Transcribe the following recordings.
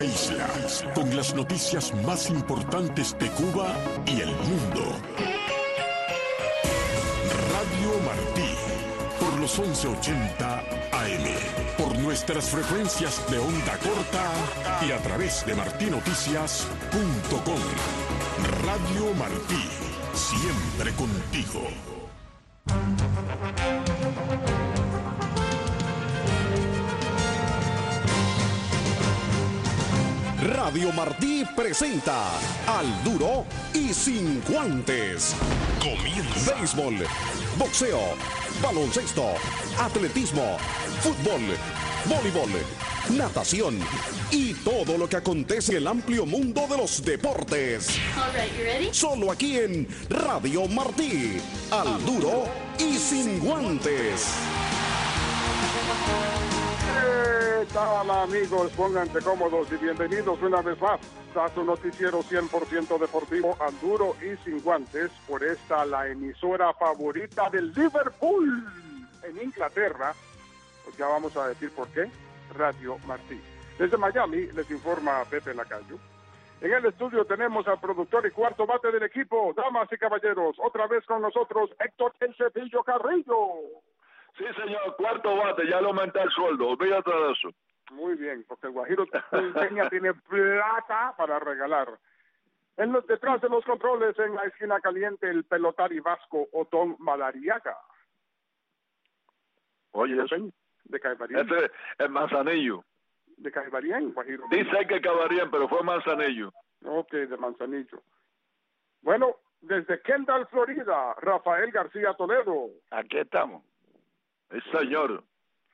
Isla, con las noticias más importantes de Cuba y el mundo. Radio Martí, por los 1180 AM, por nuestras frecuencias de onda corta y a través de martinoticias.com. Radio Martí, siempre contigo. Radio Martí presenta Al Duro y Sin Guantes. Comienza. Béisbol, boxeo, baloncesto, atletismo, fútbol, voleibol, natación y todo lo que acontece en el amplio mundo de los deportes. All right, you ready? Solo aquí en Radio Martí. Al Duro y Sin Guantes. ¿Qué tal, amigos? Pónganse cómodos y bienvenidos una vez más a su noticiero 100% deportivo, Al Duro y Sin Guantes, por esta, la emisora favorita del Liverpool en Inglaterra. Pues ya vamos a decir por qué. Radio Martí. Desde Miami les informa Pepe Lacayo. En el estudio tenemos al productor y cuarto bate del equipo, damas y caballeros, otra vez con nosotros Héctor El Cepillo Carrillo. Sí, señor, cuarto bate, ya le aumenté el sueldo, olvídate de eso. Muy bien, porque el Guajiro Peña tiene plata para regalar. Detrás de los controles, en la esquina caliente, el pelotari vasco Otón Madariaga. Oye, eso. De Caibarien. Ese es Manzanillo. De Caibarien, Guajiro. Dice que Caibarien, pero fue Manzanillo. Ok, de Manzanillo. Bueno, desde Kendall, Florida, Rafael García Toledo. Aquí estamos. Sí, señor.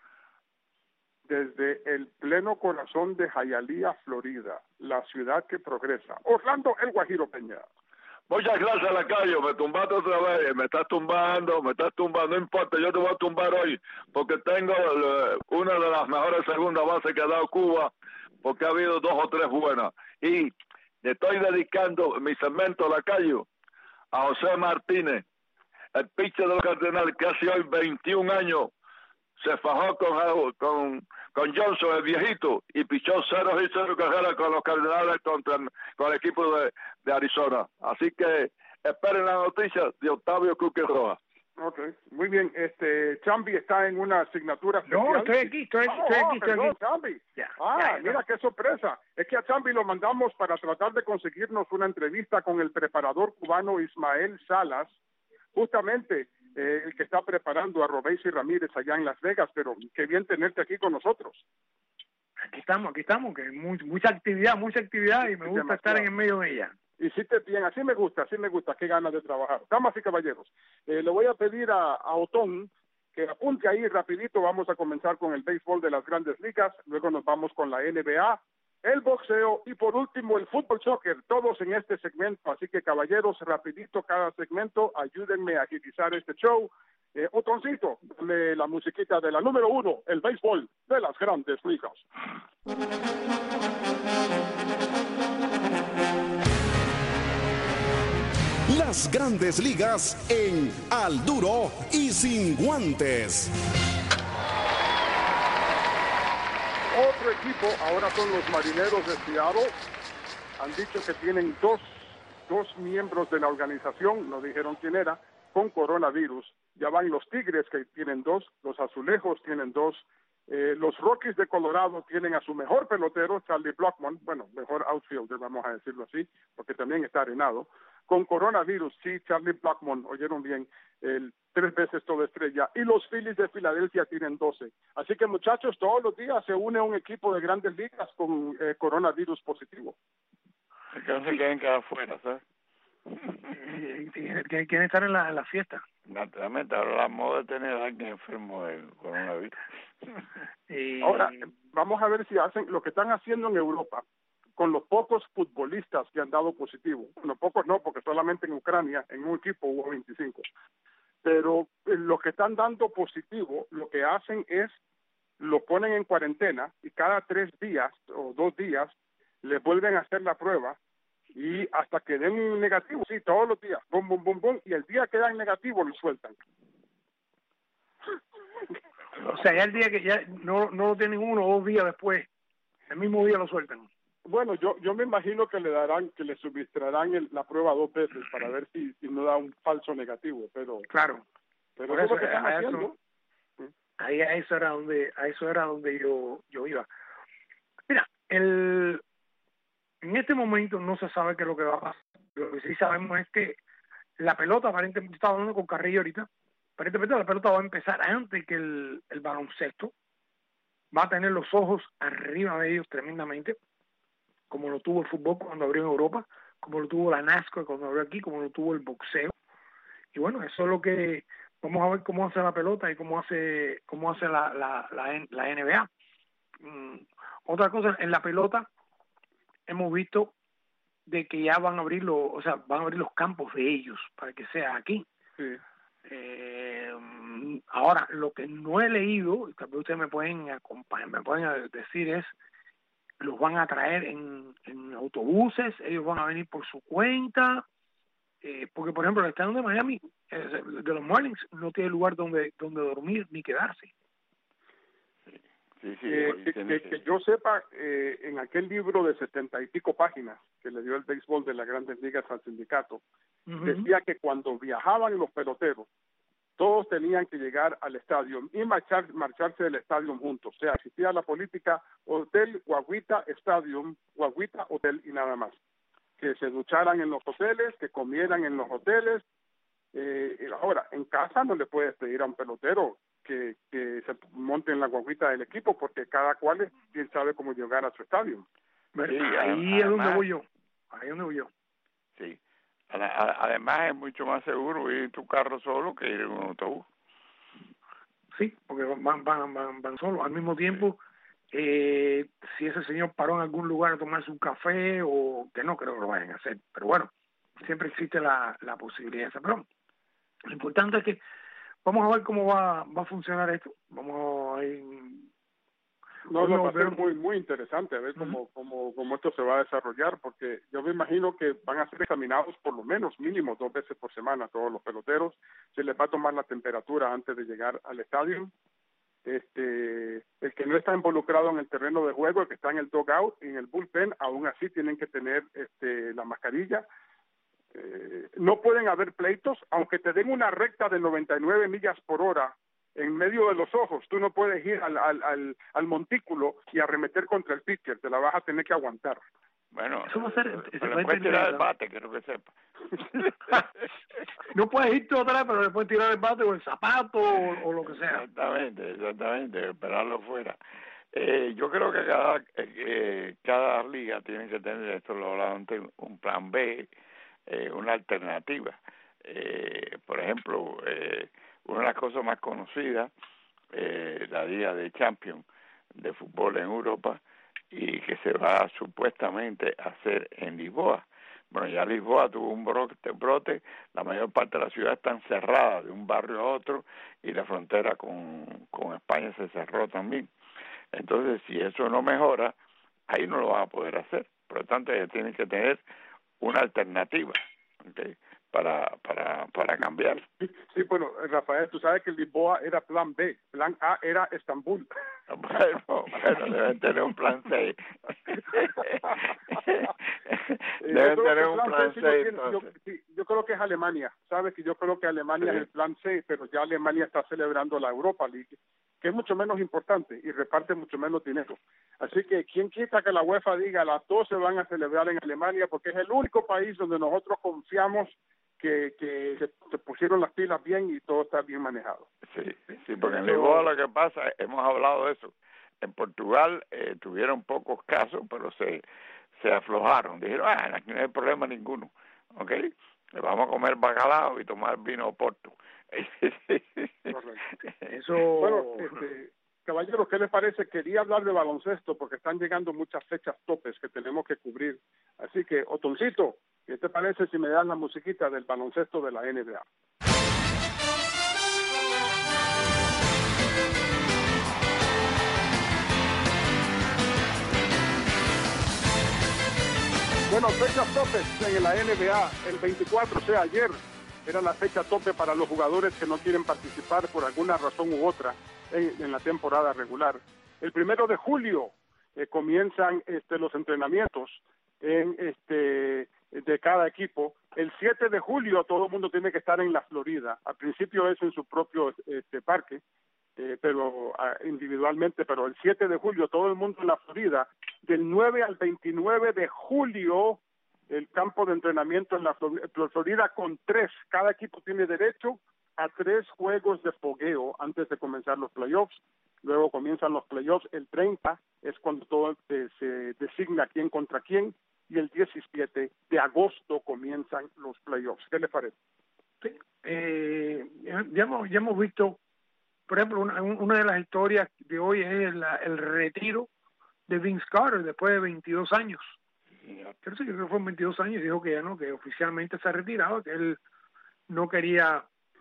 Desde el pleno corazón de Hialeah, Florida, la ciudad que progresa, Orlando El Guajiro Peña. Muchas gracias, Lacayo, me tumbaste otra vez, me estás tumbando, no importa, yo te voy a tumbar hoy, porque tengo una de las mejores segundas bases que ha dado Cuba, porque ha habido 2 o 3 buenas, y le estoy dedicando mi segmento, Lacayo, a José Martínez, el pitcher de los Cardenales, que hace hoy 21 años, se fajó con Johnson, el viejito, y pichó 0 y 0 carreras con los Cardenales con el equipo de Arizona. Así que esperen la noticia de Octavio Cuque Rojas. Ok, muy bien. Chambi está en una asignatura especial. No, estoy aquí. Chambi. Ya, mira qué sorpresa. Es que a Chambi lo mandamos para tratar de conseguirnos una entrevista con el preparador cubano Ismael Salas, justamente el que está preparando a Robéis y Ramírez allá en Las Vegas, pero qué bien tenerte aquí con nosotros. Aquí estamos, que mucha actividad y me gusta estar en el medio de ella. Hiciste bien, así me gusta, qué ganas de trabajar. Damas y caballeros, le voy a pedir a Otón que apunte ahí rapidito, vamos a comenzar con el béisbol de las Grandes Ligas, luego nos vamos con la NBA, el boxeo y por último el fútbol soccer, todos en este segmento, así que caballeros, rapidito cada segmento, ayúdenme a agilizar este show. Otoncito, dame la musiquita de la número 1, el béisbol de las Grandes Ligas. Las Grandes Ligas en Al Duro y Sin Guantes. Otro equipo, ahora son los Marineros de Seattle, han dicho que tienen dos miembros de la organización, no dijeron quién era, con coronavirus. Ya van los Tigres, que tienen 2, los Azulejos tienen 2, los Rockies de Colorado tienen a su mejor pelotero, Charlie Blackmon, bueno, mejor outfielder, vamos a decirlo así, porque también está arenado, con coronavirus, sí, Charlie Blackmon, oyeron bien, 3 veces toda estrella, y los Phillies de Filadelfia tienen 12. Así que, muchachos, todos los días se une un equipo de Grandes Ligas con coronavirus positivo. Que no se queden cada afuera, ¿sabes? Quieren estar en la fiesta. Naturalmente, ahora la moda es tener a alguien enfermo de coronavirus. Ahora, vamos a ver si hacen lo que están haciendo en Europa, con los pocos futbolistas que han dado positivo. Bueno, pocos no, porque solamente en Ucrania, en un equipo hubo 25. Pero los que están dando positivo, lo que hacen es, lo ponen en cuarentena y cada 3 días o 2 días les vuelven a hacer la prueba y hasta que den un negativo, sí, todos los días, bum, bum, bum, bum, y el día que dan negativo lo sueltan. O sea, ya el día que ya no lo tienen 1 o 2 días después, el mismo día lo sueltan. Bueno, yo me imagino que le suministrarán la prueba 2 veces para ver si no da un falso negativo, pero claro. Pero eso es lo que están haciendo. A eso era donde yo iba. Mira, en este momento no se sabe qué es lo que va a pasar. Lo que sí sabemos es que la pelota, aparentemente, estaba hablando con Carrillo ahorita, aparentemente la pelota va a empezar antes que el baloncesto. Va a tener los ojos arriba de ellos tremendamente, como lo tuvo el fútbol cuando abrió en Europa, como lo tuvo la NASCAR cuando abrió aquí, como lo tuvo el boxeo. Y bueno, eso es lo que vamos a ver cómo hace la pelota y cómo hace la NBA. Otra cosa, en la pelota hemos visto de que ya van a abrir los campos de ellos para que sea aquí. Sí. Ahora, lo que no he leído, y tal vez ustedes me pueden acompañar, me pueden decir, es los van a traer en autobuses, ellos van a venir por su cuenta, porque por ejemplo el estadio de Miami, de los Marlins, no tiene lugar donde dormir ni quedarse. Sí, que yo sepa, en aquel libro de 70 y pico páginas que le dio el béisbol de las Grandes Ligas al sindicato, decía que cuando viajaban los peloteros, todos tenían que llegar al estadio y marcharse del estadio juntos. O sea, existía la política hotel, guaguita, stadium, guaguita, hotel y nada más. Que se ducharan en los hoteles, que comieran en los hoteles. Ahora, en casa no le puedes pedir a un pelotero que se monte en la guaguita del equipo, porque cada cual quién sabe cómo llegar a su estadio. Sí, ahí es donde voy yo. Sí. Además es mucho más seguro ir en tu carro solo que ir en un autobús. Sí, porque van solos. Al mismo tiempo, si ese señor paró en algún lugar a tomarse un café, o que no creo que lo vayan a hacer, pero bueno, siempre existe la posibilidad esa. Pero lo importante es que vamos a ver cómo va a funcionar esto. Vamos a ir... No, va a ser muy interesante a ver cómo esto se va a desarrollar, porque yo me imagino que van a ser examinados por lo menos mínimo 2 veces por semana todos los peloteros. Se les va a tomar la temperatura antes de llegar al estadio. El que no está involucrado en el terreno de juego, el que está en el dugout y en el bullpen, aún así tienen que tener la mascarilla. No pueden haber pleitos, aunque te den una recta de 99 millas por hora en medio de los ojos, tú no puedes ir al montículo y arremeter contra el pitcher, te la vas a tener que aguantar. Bueno, eso va a ser, le puedes tirar el bate, quiero que sepa. No puedes irte otra vez, pero le puedes tirar el bate o el zapato o lo que sea. Exactamente, esperarlo fuera. Yo creo que cada liga tiene que tener, esto lo hablaba antes, un plan B, una alternativa. Por ejemplo, una de las cosas más conocidas, la Liga de Champions de fútbol en Europa, y que se va supuestamente a hacer en Lisboa. Bueno, ya Lisboa tuvo un brote, la mayor parte de la ciudad está cerrada de un barrio a otro, y la frontera con España se cerró también. Entonces, si eso no mejora, ahí no lo van a poder hacer. Por lo tanto, ellos tienen que tener una alternativa, ¿okay?, para cambiar. Sí, bueno, Rafael, tú sabes que Lisboa era plan B, plan A era Estambul. Bueno, deben tener un plan C. Deben tener un plan C. Yo creo que es Alemania, ¿sabes? Que yo creo que Alemania es el plan C, pero ya Alemania está celebrando la Europa League, que es mucho menos importante y reparte mucho menos dinero. Así que, ¿quién quita que la UEFA diga las 12 van a celebrar en Alemania? Porque es el único país donde nosotros confiamos que se pusieron las pilas bien y todo está bien manejado. Sí, porque en Lisboa lo que pasa, hemos hablado de eso. En Portugal tuvieron pocos casos, pero se aflojaron. Dijeron, aquí no hay problema ninguno, ¿ok? Vamos a comer bacalao y tomar vino Porto. Eso... Bueno, caballero, ¿qué les parece? Quería hablar de baloncesto porque están llegando muchas fechas topes que tenemos que cubrir. Así que, Otoncito, ¿qué te parece si me das la musiquita del baloncesto de la NBA? Bueno, fechas topes en la NBA. El 24, o sea, ayer, era la fecha tope para los jugadores que no quieren participar por alguna razón u otra en la temporada regular. El 1 de julio comienzan los entrenamientos de cada equipo. El 7 de julio todo el mundo tiene que estar en la Florida. Al principio es en su propio parque, pero individualmente, pero el 7 de julio todo el mundo en la Florida. Del 9 al 29 de julio el campo de entrenamiento en la Florida con 3. Cada equipo tiene derecho a 3 juegos de fogueo antes de comenzar los playoffs. Luego comienzan los playoffs. El 30 es cuando todo se designa quién contra quién, y el 17 de agosto comienzan los playoffs. ¿Qué les parece? Sí. Ya hemos visto, por ejemplo, una de las historias de hoy es el retiro de Vince Carter después de 22 años. Creo que fue 22 años, dijo que ya no, que oficialmente se ha retirado, que él no quería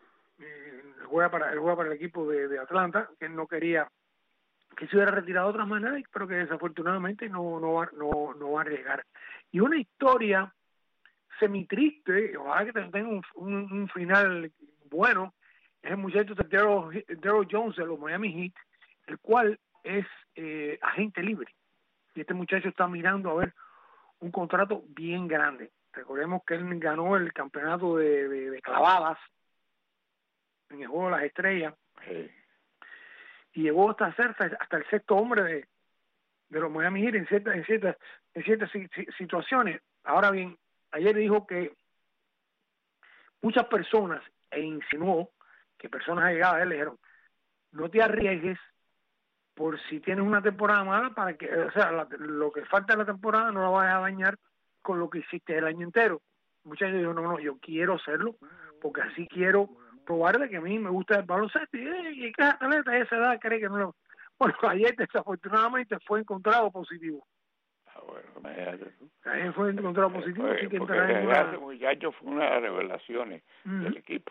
juega para el equipo de Atlanta, que él no quería que se hubiera retirado de otra manera, pero que desafortunadamente no va a arriesgar. Y una historia semi-triste, ojalá que tenga un final bueno, es el muchacho de Daryl Jones de los Miami Heat, el cual es agente libre. Y este muchacho está mirando a ver un contrato bien grande. Recordemos que él ganó el campeonato de clavadas en el Juego de las Estrellas. Sí. Y llegó hasta el sexto hombre de los Miami Heat en ciertas situaciones. Ahora bien, ayer dijo que muchas personas, insinuó que personas allegadas a él le dijeron, no te arriesgues por si tienes una temporada mala, para que, o sea, lo que falta de la temporada no la vayas a dañar con lo que hiciste el año entero. Muchos dijeron, no, yo quiero hacerlo porque así quiero probarle que a mí me gusta el baloncesto, y cada atleta de esa edad cree que no lo... Bueno, ayer desafortunadamente fue encontrado positivo. Bueno, imagínate tú. Ayer fue encontrado positivo. Porque ese muchacho fue una de las revelaciones del equipo.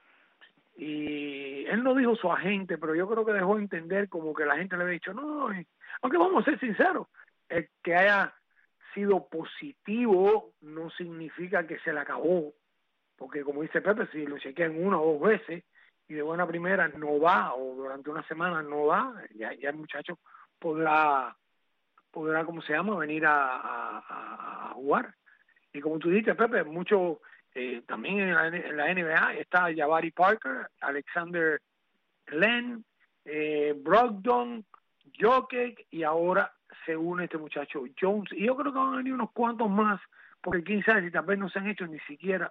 Y él no dijo su agente, pero yo creo que dejó entender como que la gente le había dicho, no, aunque vamos a ser sinceros, el que haya sido positivo no significa que se le acabó, porque como dice Pepe, si lo chequean 1 o 2 veces y de buena primera no va, o durante una semana no va, ya el muchacho podrá, ¿cómo se llama?, venir a jugar. Y como tú dices, Pepe, mucho también en la NBA está Jabari Parker, Alexander Len, Brogdon, Jokic, y ahora se une este muchacho Jones. Y yo creo que van a venir unos cuantos más, porque quién sabe si tal vez no se han hecho ni siquiera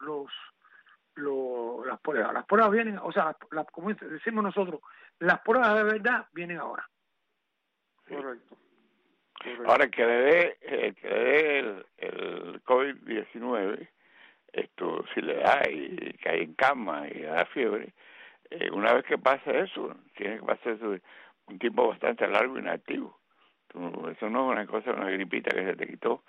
las pruebas. Las pruebas vienen, o sea, como decimos nosotros, las pruebas de verdad vienen ahora. Correcto. Ahora que le dé el COVID-19, si le da y cae en cama y le da fiebre, una vez que pase eso, tiene que pasar eso un tiempo bastante largo inactivo. Eso no es una cosa, una gripita que se te quitó.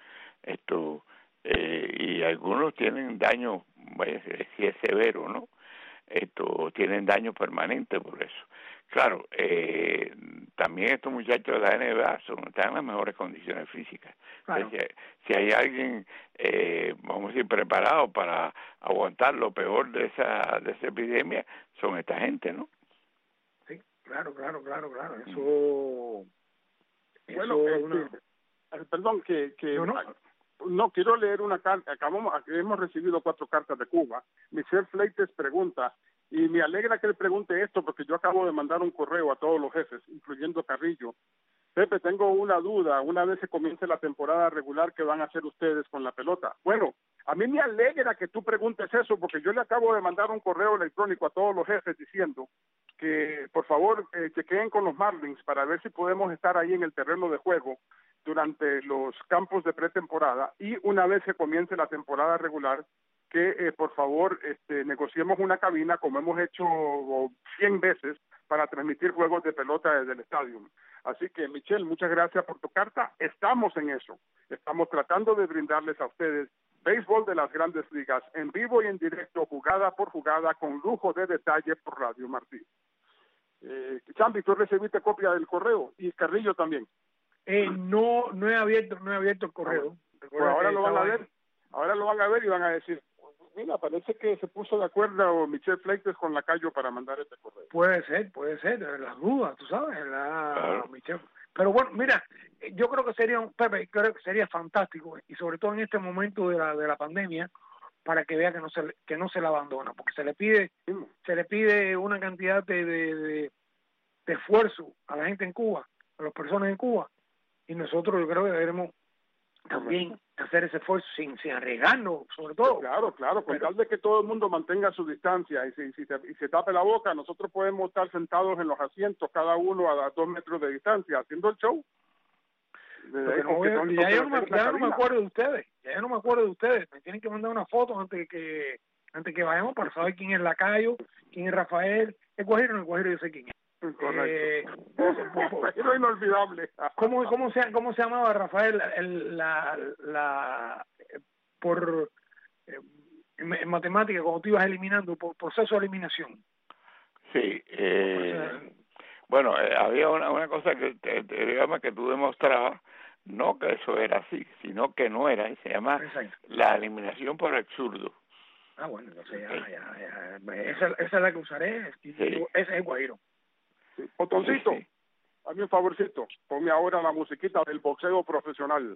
Y algunos tienen daño, si es severo, ¿no? Tienen daño permanente por eso. Claro, también estos muchachos de la NBA están en las mejores condiciones físicas. Claro. Si hay alguien, vamos a decir, preparado para aguantar lo peor de esa epidemia, son esta gente, ¿no? Sí, claro. Eso... Bueno, perdón, que no quiero leer una carta. Hemos recibido 4 cartas de Cuba. Michelle Fleites pregunta, y me alegra que él pregunte esto porque yo acabo de mandar un correo a todos los jefes, incluyendo Carrillo. Pepe, tengo una duda. Una vez se comience la temporada regular, ¿qué van a hacer ustedes con la pelota? Bueno, a mí me alegra que tú preguntes eso porque yo le acabo de mandar un correo electrónico a todos los jefes diciendo que por favor chequeen con los Marlins para ver si podemos estar ahí en el terreno de juego durante los campos de pretemporada, y una vez que comience la temporada regular, que por favor negociemos una cabina como hemos hecho 100 veces para transmitir juegos de pelota desde el estadio. Así que, Michelle, muchas gracias por tu carta. Estamos en eso. Estamos tratando de brindarles a ustedes béisbol de las Grandes Ligas en vivo y en directo, jugada por jugada, con lujo de detalle por Radio Martí. Chambi, ¿tú recibiste copia del correo? Y Carrillo también. No he abierto el correo. Pues ahora lo van a ver. Ahora lo van a ver y van a decir, mira, parece que se puso de acuerdo Michelle Fleites con Lacayo para mandar este correo. Puede ser, las dudas, tú sabes, Michelle Pero bueno, mira, yo creo que sería Pepe, creo que sería fantástico, y sobre todo en este momento de la pandemia, para que vea que no se la abandona, porque se le pide una cantidad de esfuerzo a la gente en Cuba, a las personas en Cuba, y nosotros yo creo que debemos también hacer ese esfuerzo sin arriesgarnos, sobre todo. Claro, con tal de que todo el mundo mantenga su distancia y se tape la boca, nosotros podemos estar sentados en los asientos, cada uno a 2 metros de distancia, haciendo el show. Ya yo no me acuerdo de ustedes, me tienen que mandar una foto antes que vayamos para saber quién es Lacayo, quién es Rafael, el Guajiro yo sé quién es. Correcto. Pero inolvidable. ¿Cómo se llamaba Rafael en matemática cuando tú ibas eliminando por proceso de eliminación? Sí, bueno, había una cosa que digamos que tú demostrabas, no que eso era así, sino que no era, y se llama la eliminación por absurdo. Ah, bueno, entonces ya. Esa es la que usaré, ese es el Guajiro. Sí. Otoncito, hazme un favorcito, ponme ahora la musiquita del boxeo profesional.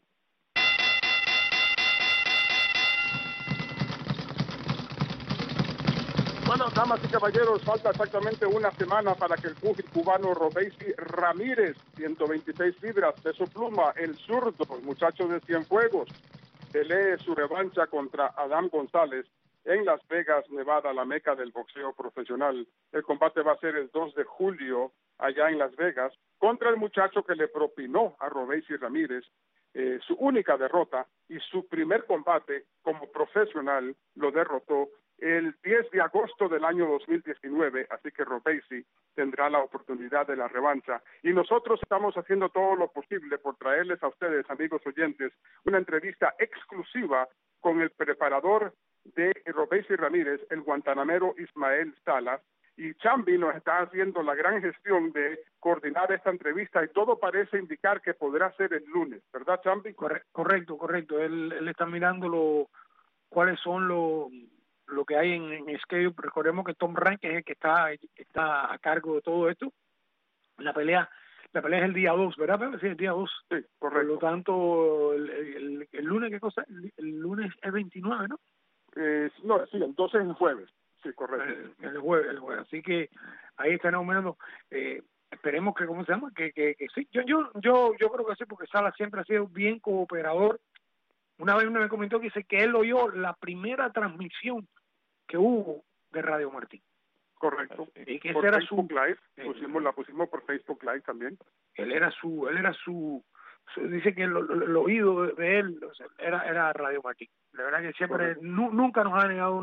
Bueno, damas y caballeros, falta exactamente una semana para que el púgil cubano Robeisy Ramírez, 126 libras, peso pluma, el zurdo, el muchacho de Cienfuegos, pelee su revancha contra Adam González en Las Vegas, Nevada, la meca del boxeo profesional. El combate va a ser el 2 de julio allá en Las Vegas, contra el muchacho que le propinó a Robeisy Ramírez su única derrota, y su primer combate como profesional lo derrotó el 10 de agosto del año 2019, así que Robeisy tendrá la oportunidad de la revancha. Y nosotros estamos haciendo todo lo posible por traerles a ustedes, amigos oyentes, una entrevista exclusiva con el preparador de Robeisy Ramírez, el guantanamero Ismael Salas, y Chambi nos está haciendo la gran gestión de coordinar esta entrevista, y todo parece indicar que podrá ser el lunes, ¿verdad, Chambi? Correcto. Él está mirando cuáles son lo que hay en schedule. Recordemos que Tom Rank es el que está a cargo de todo esto. La pelea es el día 2, ¿verdad, Pepe? Sí, el día 2. Sí, correcto. Por lo tanto, el lunes, ¿qué cosa? El lunes es 29, ¿no? No, sí, el 12 es el jueves. Sí, correcto. El jueves. Así que ahí estaremos mirando. Esperemos que, ¿cómo se llama? Que sí. Yo creo que sí, porque Sala siempre ha sido bien cooperador. Una vez me comentó que dice que él oyó la primera transmisión que hubo de Radio Martín. Correcto. Y que por ese era Facebook Live, la pusimos por Facebook Live también. Él era su dice que el oído de él, o sea, era Radio Martín. La verdad que siempre, nunca nos ha negado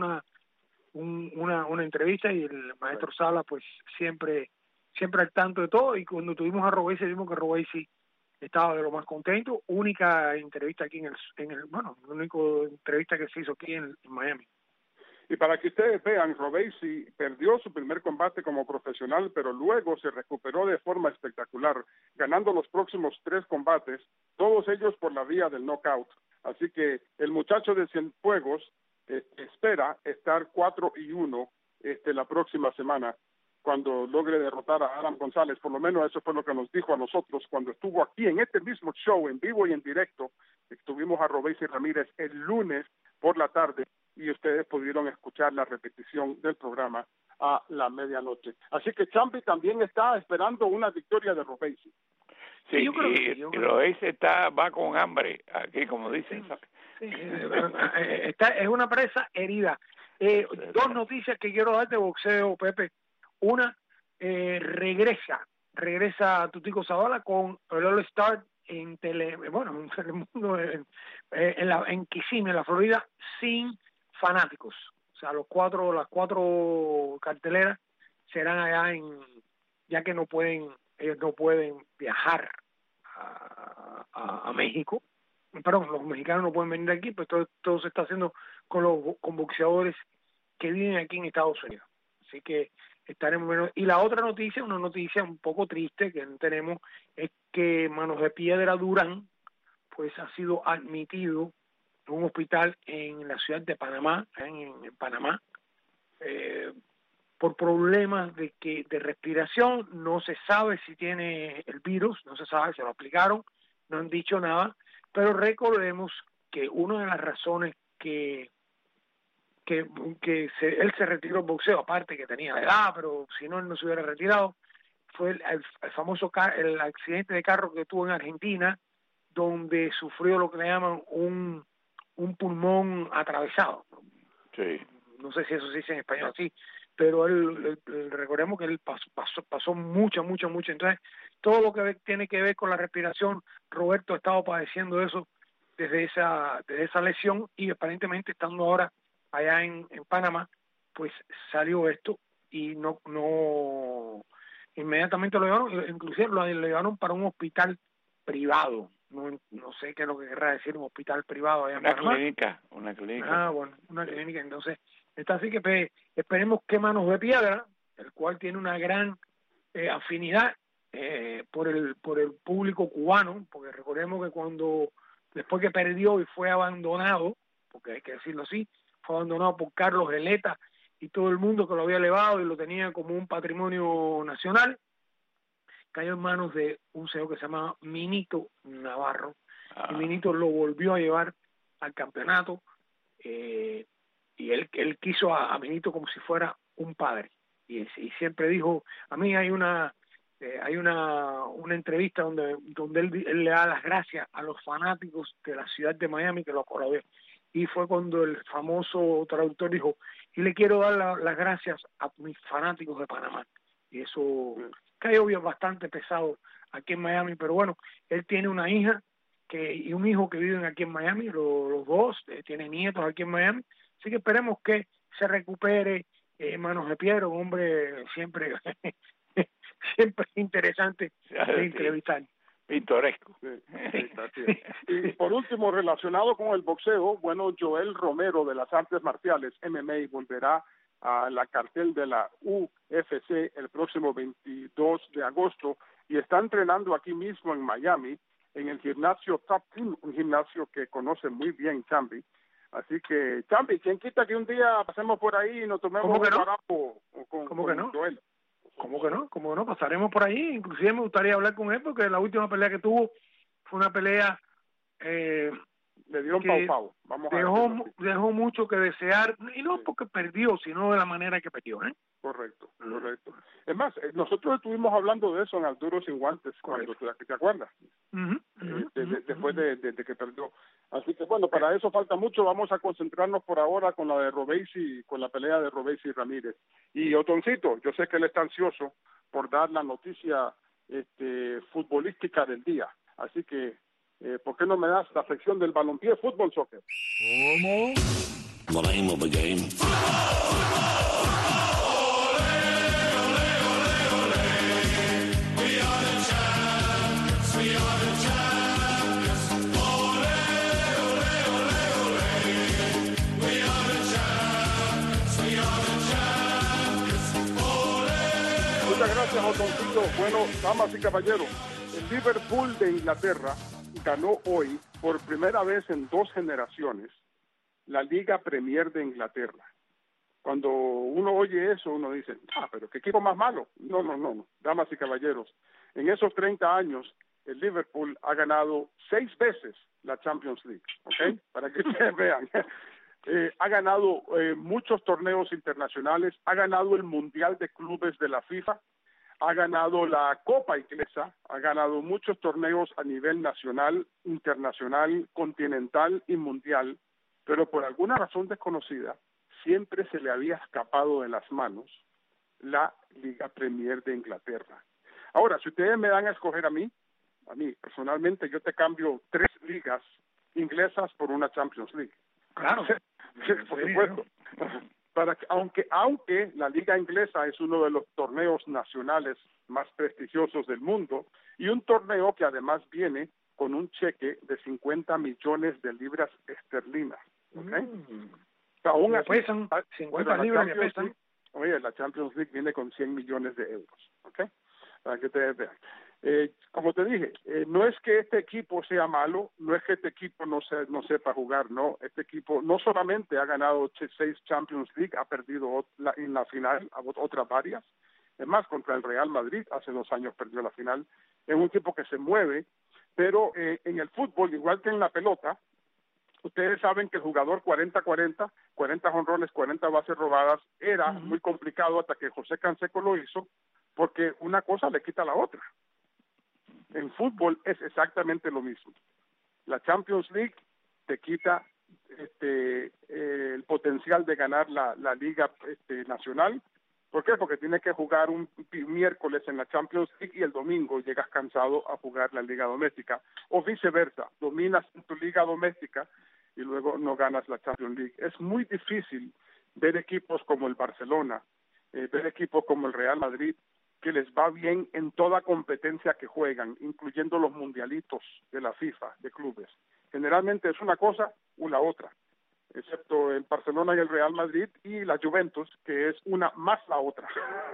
una entrevista, y el maestro Sala pues siempre al tanto de todo. Y cuando tuvimos a Robeisy, vimos que Robeisy estaba de lo más contento. Única entrevista aquí la única entrevista que se hizo aquí en Miami. Y para que ustedes vean, Robeisy perdió su primer combate como profesional, pero luego se recuperó de forma espectacular, ganando los próximos 3 combates, todos ellos por la vía del knockout. Así que el muchacho de Cienfuegos espera estar 4-1 la próxima semana, cuando logre derrotar a Adam González. Por lo menos eso fue lo que nos dijo a nosotros cuando estuvo aquí en este mismo show, en vivo y en directo. Estuvimos a Robeisy Ramírez el lunes por la tarde, y ustedes pudieron escuchar la repetición del programa a la medianoche. Así que Champi también está esperando una victoria de Robeisy. Sí, y Robeisy va con hambre, aquí como dicen. Sí, es una presa herida. 2 noticias que quiero darte de boxeo, Pepe. Una, regresa Tutico Zavala con el All Star en Telemundo, en Kissimmee, en la Florida, sin fanáticos. O sea, las 4 carteleras serán allá ya que ellos no pueden viajar a México. Perdón, los mexicanos no pueden venir aquí, pues todo se está haciendo con boxeadores que viven aquí en Estados Unidos. Así que estaremos menos. Y la otra noticia, una noticia un poco triste que tenemos, es que Manos de Piedra Durán pues ha sido admitido en un hospital en la ciudad de Panamá, en Panamá, por problemas de respiración. No se sabe si tiene el virus, no se sabe, se lo aplicaron, no han dicho nada, pero recordemos que una de las razones que él se retiró del boxeo, aparte que tenía la edad, pero si no, él no se hubiera retirado, fue el famoso el accidente de carro que tuvo en Argentina, donde sufrió lo que le llaman un pulmón atravesado. Sí. No sé si eso se dice en español así, pero él recordemos que él pasó mucho. Entonces, todo lo que tiene que ver con la respiración, Roberto ha estado padeciendo eso desde esa lesión, y aparentemente estando ahora allá en Panamá, pues salió esto y no inmediatamente lo llevaron, inclusive lo llevaron para un hospital privado. No sé qué es lo que querrá decir un hospital privado allá en Panamá. Una clínica. Bueno, una clínica. Entonces, está así que esperemos que Manos de Piedra, el cual tiene una gran afinidad por el público cubano, porque recordemos que después que perdió y fue abandonado, porque hay que decirlo así, fue abandonado por Carlos Geleta y todo el mundo que lo había elevado y lo tenía como un patrimonio nacional, cayó en manos de un señor que se llama Minito Navarro, y Minito lo volvió a llevar al campeonato, y él quiso a Minito como si fuera un padre, y siempre dijo, a mí hay una entrevista donde él le da las gracias a los fanáticos de la ciudad de Miami que lo apoyó, y fue cuando el famoso traductor dijo, y le quiero dar las gracias a mis fanáticos de Panamá, y eso cayó bien bastante pesado aquí en Miami, pero bueno, él tiene una hija y un hijo que viven aquí en Miami, los dos, tiene nietos aquí en Miami, así que esperemos que se recupere. Manos de Piedra, un hombre siempre interesante de entrevistar. Pintoresco. Sí. Y por último, relacionado con el boxeo, bueno, Joel Romero de las artes marciales MMA volverá a la cartel de la UFC el próximo 22 de agosto y está entrenando aquí mismo en Miami en el gimnasio Top Team, un gimnasio que conoce muy bien Chambi. Así que, Chambi, ¿quién quita que un día pasemos por ahí y nos tomemos un trabajo con Joel? ¿Cómo que no? Pasaremos por ahí. Inclusive me gustaría hablar con él porque la última pelea que tuvo fue una pelea le dieron pau. Dejó mucho que desear, y no porque perdió, sino de la manera que perdió, ¿eh? Correcto. Es más, nosotros estuvimos hablando de eso en Al Duro Sin Guantes, cuando te acuerdas, después de que perdió. Así que bueno, para eso falta mucho. Vamos a concentrarnos por ahora con la de Robesi, con la pelea de Robesi Ramírez. Y Otoncito, yo sé que él está ansioso por dar la noticia futbolística del día. Así que, ¿por qué no me das la sección del balompié, fútbol, soccer? ¿Cómo? The name of the game. Muchas gracias, Otoncito. Bueno, damas y caballeros, el Liverpool de Inglaterra ganó hoy, por primera vez en 2 generaciones, la Liga Premier de Inglaterra. Cuando uno oye eso, uno dice, pero ¿qué equipo más malo? No. Damas y caballeros, en esos 30 años, el Liverpool ha ganado 6 veces la Champions League, ¿ok? Para que ustedes vean. Ha ganado muchos torneos internacionales, ha ganado el Mundial de Clubes de la FIFA, ha ganado la Copa Inglesa, ha ganado muchos torneos a nivel nacional, internacional, continental y mundial, pero por alguna razón desconocida, siempre se le había escapado de las manos la Liga Premier de Inglaterra. Ahora, si ustedes me dan a escoger a mí personalmente, yo te cambio 3 ligas inglesas por una Champions League. Claro. Por supuesto. Aunque la liga inglesa es uno de los torneos nacionales más prestigiosos del mundo y un torneo que además viene con un cheque de 50 millones de libras esterlinas. ¿Okay? Aún así, pesan 50 libras que pesan. Oye, la Champions League viene con 100 millones de euros. ¿Okay? Para que ustedes vean. Como te dije, no es que este equipo sea malo, no es que este equipo no sepa jugar, no. Este equipo no solamente ha ganado 6 Champions League, ha perdido en la final otras varias. Es más, contra el Real Madrid hace 2 años perdió la final. Es un equipo que se mueve, pero en el fútbol, igual que en la pelota, ustedes saben que el jugador 40-40, 40 jonrones, 40 bases robadas, era muy complicado hasta que José Canseco lo hizo, porque una cosa le quita la otra. En fútbol es exactamente lo mismo. La Champions League te quita el potencial de ganar la Liga Nacional. ¿Por qué? Porque tienes que jugar un miércoles en la Champions League y el domingo llegas cansado a jugar la Liga Doméstica. O viceversa, dominas en tu Liga Doméstica y luego no ganas la Champions League. Es muy difícil ver equipos como el Barcelona, ver equipos como el Real Madrid, que les va bien en toda competencia que juegan, incluyendo los mundialitos de la FIFA, de clubes. Generalmente es una cosa o la otra, excepto el Barcelona y el Real Madrid y la Juventus, que es una más la otra.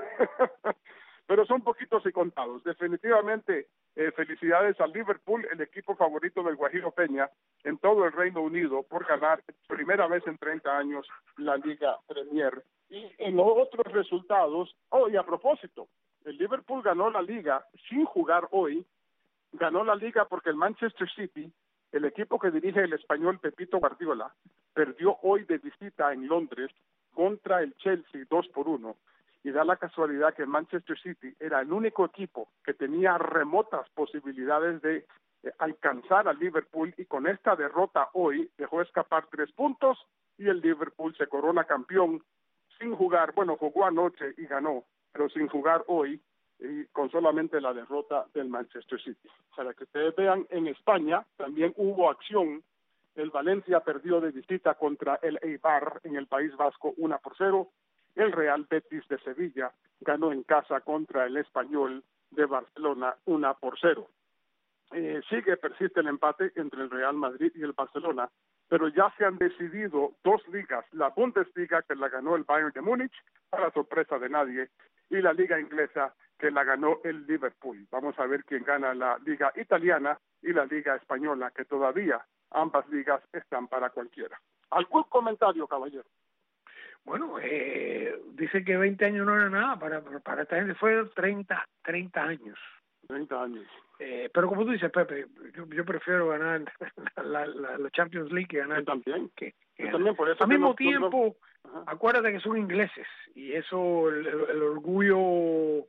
Pero son poquitos y contados. Definitivamente, felicidades al Liverpool, el equipo favorito del Guajiro Peña en todo el Reino Unido, por ganar primera vez en 30 años la Liga Premier. Y en los otros resultados, y a propósito, el Liverpool ganó la Liga sin jugar hoy, ganó la Liga porque el Manchester City, el equipo que dirige el español Pepito Guardiola, perdió hoy de visita en Londres contra el Chelsea 2-1, y da la casualidad que el Manchester City era el único equipo que tenía remotas posibilidades de alcanzar al Liverpool, y con esta derrota hoy dejó escapar 3 puntos y el Liverpool se corona campeón sin jugar. Bueno, jugó anoche y ganó, pero sin jugar hoy, y con solamente la derrota del Manchester City. Para que ustedes vean, en España también hubo acción. El Valencia perdió de visita contra el Eibar en el País Vasco 1-0. El Real Betis de Sevilla ganó en casa contra el Español de Barcelona 1-0. Persiste el empate entre el Real Madrid y el Barcelona, pero ya se han decidido 2 ligas: la Bundesliga, que la ganó el Bayern de Múnich, para sorpresa de nadie, y la Liga Inglesa, que la ganó el Liverpool. Vamos a ver quién gana la Liga Italiana y la Liga Española, que todavía ambas ligas están para cualquiera. ¿Algún comentario, caballero? Bueno, dice que 20 años no era nada, para esta gente fue 30 años. 30 años. Pero como tú dices, Pepe, yo prefiero ganar la Champions League que ganar. Yo también. Yo también, por eso. Al mismo tiempo, acuérdate que son ingleses, y eso, el orgullo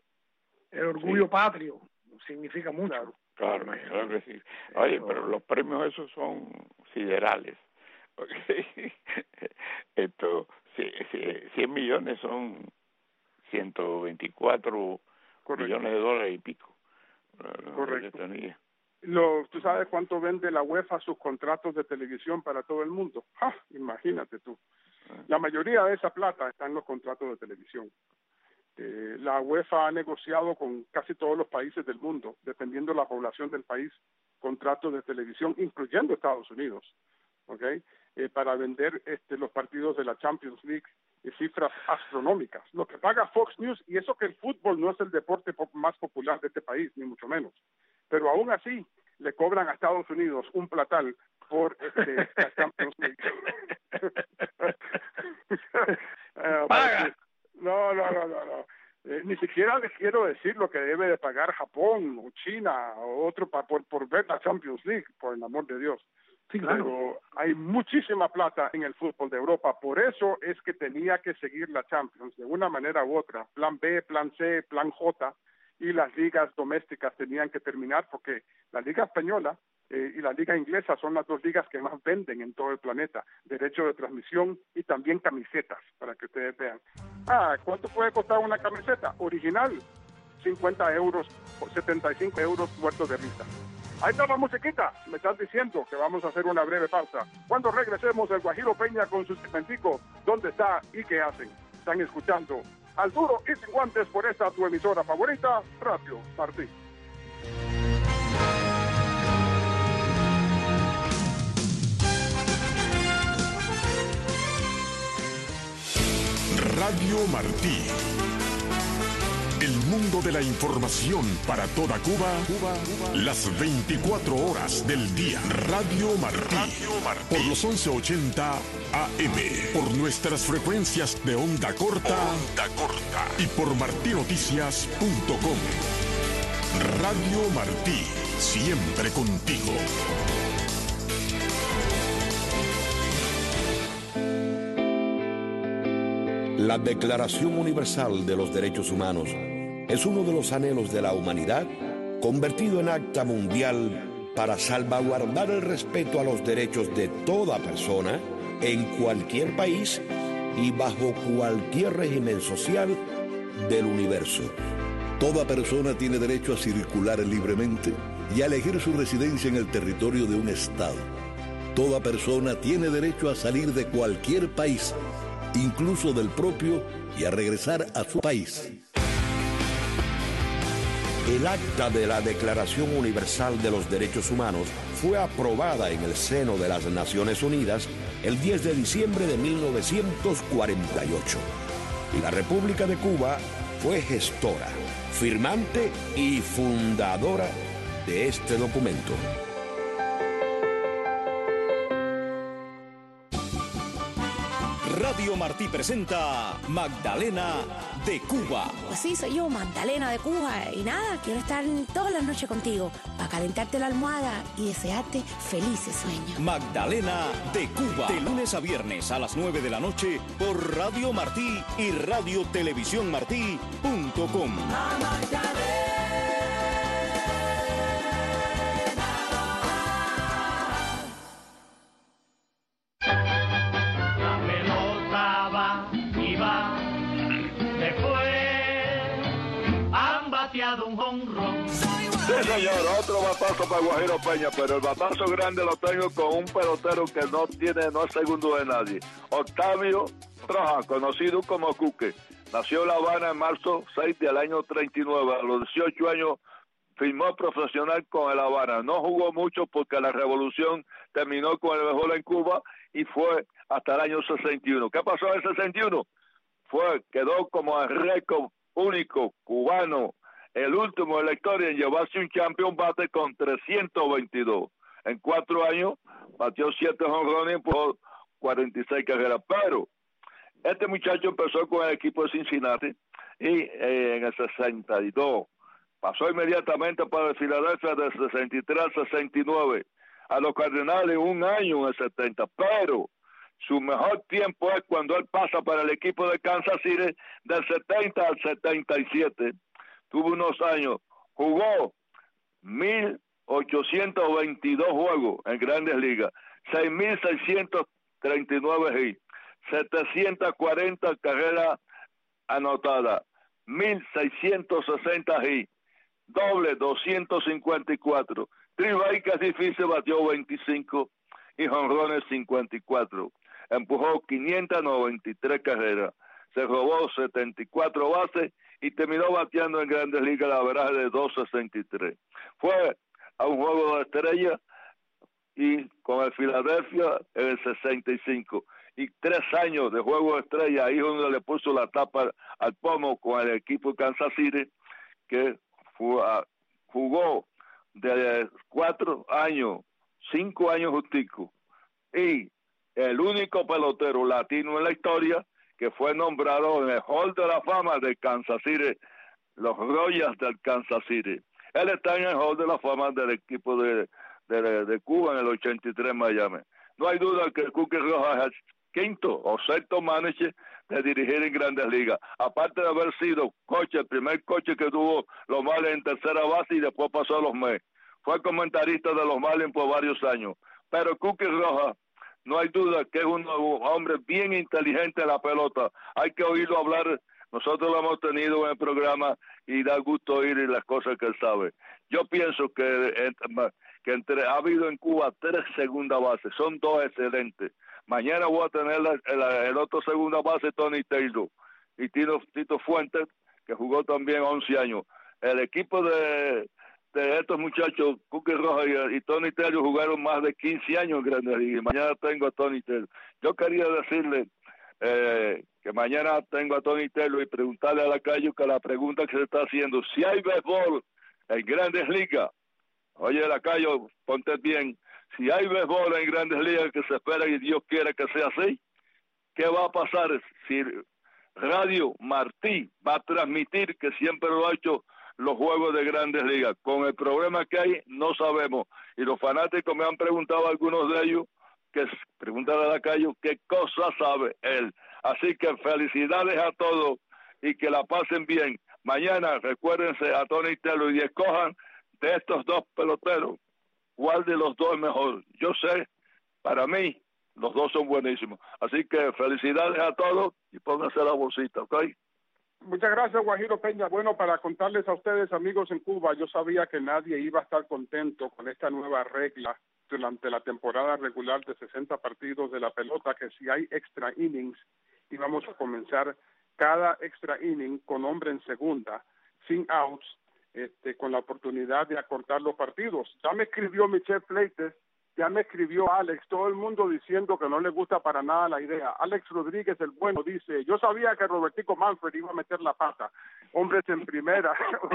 patrio significa mucho. Claro que sí. Oye, pero los premios esos son siderales. Okay. 100 millones son 124 millones de dólares y pico. Correcto. ¿Tú sabes cuánto vende la UEFA sus contratos de televisión para todo el mundo? Imagínate tú. La mayoría de esa plata está en los contratos de televisión. La UEFA ha negociado con casi todos los países del mundo, dependiendo de la población del país, contratos de televisión, incluyendo Estados Unidos, ¿okay? Para vender los partidos de la Champions League, cifras astronómicas. Lo que paga Fox News, y eso que el fútbol no es el deporte más popular de este país, ni mucho menos, pero aún así le cobran a Estados Unidos un platal por la Champions League. Paga. No. Ni siquiera les quiero decir lo que debe de pagar Japón o China o otro por ver la Champions League, por el amor de Dios. Sí, claro. Pero hay muchísima plata en el fútbol de Europa, por eso es que tenía que seguir la Champions de una manera u otra, plan B, plan C, plan J, y las ligas domésticas tenían que terminar, porque la Liga Española y la Liga Inglesa son las 2 ligas que más venden en todo el planeta, derecho de transmisión y también camisetas, para que ustedes vean. ¿Cuánto puede costar una camiseta? Original, 50 euros o 75 euros muertos de risa. Ahí está la musiquita, me están diciendo que vamos a hacer una breve pausa. Cuando regresemos, el Guajiro Peña con su segmentico, ¿dónde está y qué hacen? Están escuchando Al Duro y Sin Guantes por esta tu emisora favorita, Radio Martí. Radio Martí, el El mundo de la información para toda Cuba, las 24 horas del día. Radio Martí. Por los 1180 AM. Por nuestras frecuencias de onda corta. Y por martinoticias.com. Radio Martí. Siempre contigo. La Declaración Universal de los Derechos Humanos es uno de los anhelos de la humanidad convertido en acta mundial para salvaguardar el respeto a los derechos de toda persona en cualquier país y bajo cualquier régimen social del universo. Toda persona tiene derecho a circular libremente y a elegir su residencia en el territorio de un estado. Toda persona tiene derecho a salir de cualquier país, incluso del propio, y a regresar a su país. El acta de la Declaración Universal de los Derechos Humanos fue aprobada en el seno de las Naciones Unidas el 10 de diciembre de 1948. Y la República de Cuba fue gestora, firmante y fundadora de este documento. Radio Martí presenta Magdalena de Cuba. Pues sí, soy yo, Magdalena de Cuba. Y nada, quiero estar todas las noches contigo para calentarte la almohada y desearte felices sueños. Magdalena de Cuba. De lunes a viernes a las 9 de la noche por Radio Martí y Radio Televisión Martí.com. Sí, señor, otro batazo para Guajiro Peña, pero el batazo grande lo tengo con un pelotero que no es segundo de nadie. Octavio Rojas, conocido como Cuque. Nació en La Habana en marzo 6 del año 39. A los 18 años firmó profesional con el Habana. No jugó mucho porque la revolución terminó con el béisbol en Cuba y fue hasta el año 61. ¿Qué pasó en el 61? Quedó como el récord único cubano, el último de la historia en llevarse un campeón bate con 322. En 4 años batió 7 jonrones por 46 carreras. Pero este muchacho empezó con el equipo de Cincinnati y en el 62 pasó inmediatamente para el Filadelfia del 63 al 69. A los Cardenales un año en el 70. Pero su mejor tiempo es cuando él pasa para el equipo de Kansas City del 70 al 77. Tuvo unos años, jugó 1,822 juegos en Grandes Ligas, 6,639 hits, 740 carreras anotadas, 1,660 hits, doble 254, triple que es difícil, batió 25 y jonrones 54. Empujó 593 carreras, se robó 74 bases y terminó bateando en Grandes Ligas la averaje de 2.63. Fue a un juego de estrella y con el Filadelfia en el 65. Y 3 años de juego de estrella, ahí donde le puso la tapa al pomo con el equipo de Kansas City, que jugó de 4 años, 5 años justico. Y el único pelotero latino en la historia que fue nombrado en el Hall de la Fama de Kansas City, los Royals del Kansas City. Él está en el Hall de la Fama del equipo de Cuba en el 83 en Miami. No hay duda que Cuque Rojas es el quinto o sexto manager de dirigir en Grandes Ligas. Aparte de haber sido coach, el primer coach que tuvo los Marlins en tercera base y después pasó a los Mets. Fue comentarista de los Marlins por varios años. Pero Cuque Rojas, no hay duda que es un hombre bien inteligente en la pelota. Hay que oírlo hablar. Nosotros lo hemos tenido en el programa y da gusto oír las cosas que él sabe. Yo pienso que ha habido en Cuba 3 segundas bases. Son 2 excelentes. Mañana voy a tener el otro segunda base, Tony Taylor. Y Tito Fuentes, que jugó también 11 años. El equipo de estos muchachos, Cuque Rojas y Tony Taylor, jugaron más de 15 años en Grandes Ligas. Mañana tengo a Tony Taylor. Yo quería decirle, que mañana tengo a Tony Taylor y preguntarle a Lacayo que la pregunta que se está haciendo, si hay béisbol en Grandes Ligas, oye Lacayo, ponte bien, si hay béisbol en Grandes Ligas que se espera y Dios quiere que sea así, ¿qué va a pasar si Radio Martí va a transmitir, que siempre lo ha hecho, los juegos de Grandes Ligas? Con el problema que hay, no sabemos. Y los fanáticos me han preguntado, algunos de ellos, que pregúntale a Lacayo qué cosa sabe él. Así que felicidades a todos y que la pasen bien. Mañana recuérdense a Tony Taylor y escojan de estos dos peloteros cuál de los dos es mejor. Yo sé, para mí, los dos son buenísimos. Así que felicidades a todos y pónganse la bolsita, ¿ok? Muchas gracias, Guajiro Peña. Bueno, para contarles a ustedes, amigos en Cuba, yo sabía que nadie iba a estar contento con esta nueva regla durante la temporada regular de 60 partidos de la pelota, que si hay extra innings, íbamos a comenzar cada extra inning con hombre en segunda, sin outs, con la oportunidad de acortar los partidos. Ya me escribió Michel Fleites, ya me escribió Alex, todo el mundo diciendo que no le gusta para nada la idea. Alex Rodríguez, el bueno, dice, yo sabía que Robertico Manfred iba a meter la pata. Hombres en primera.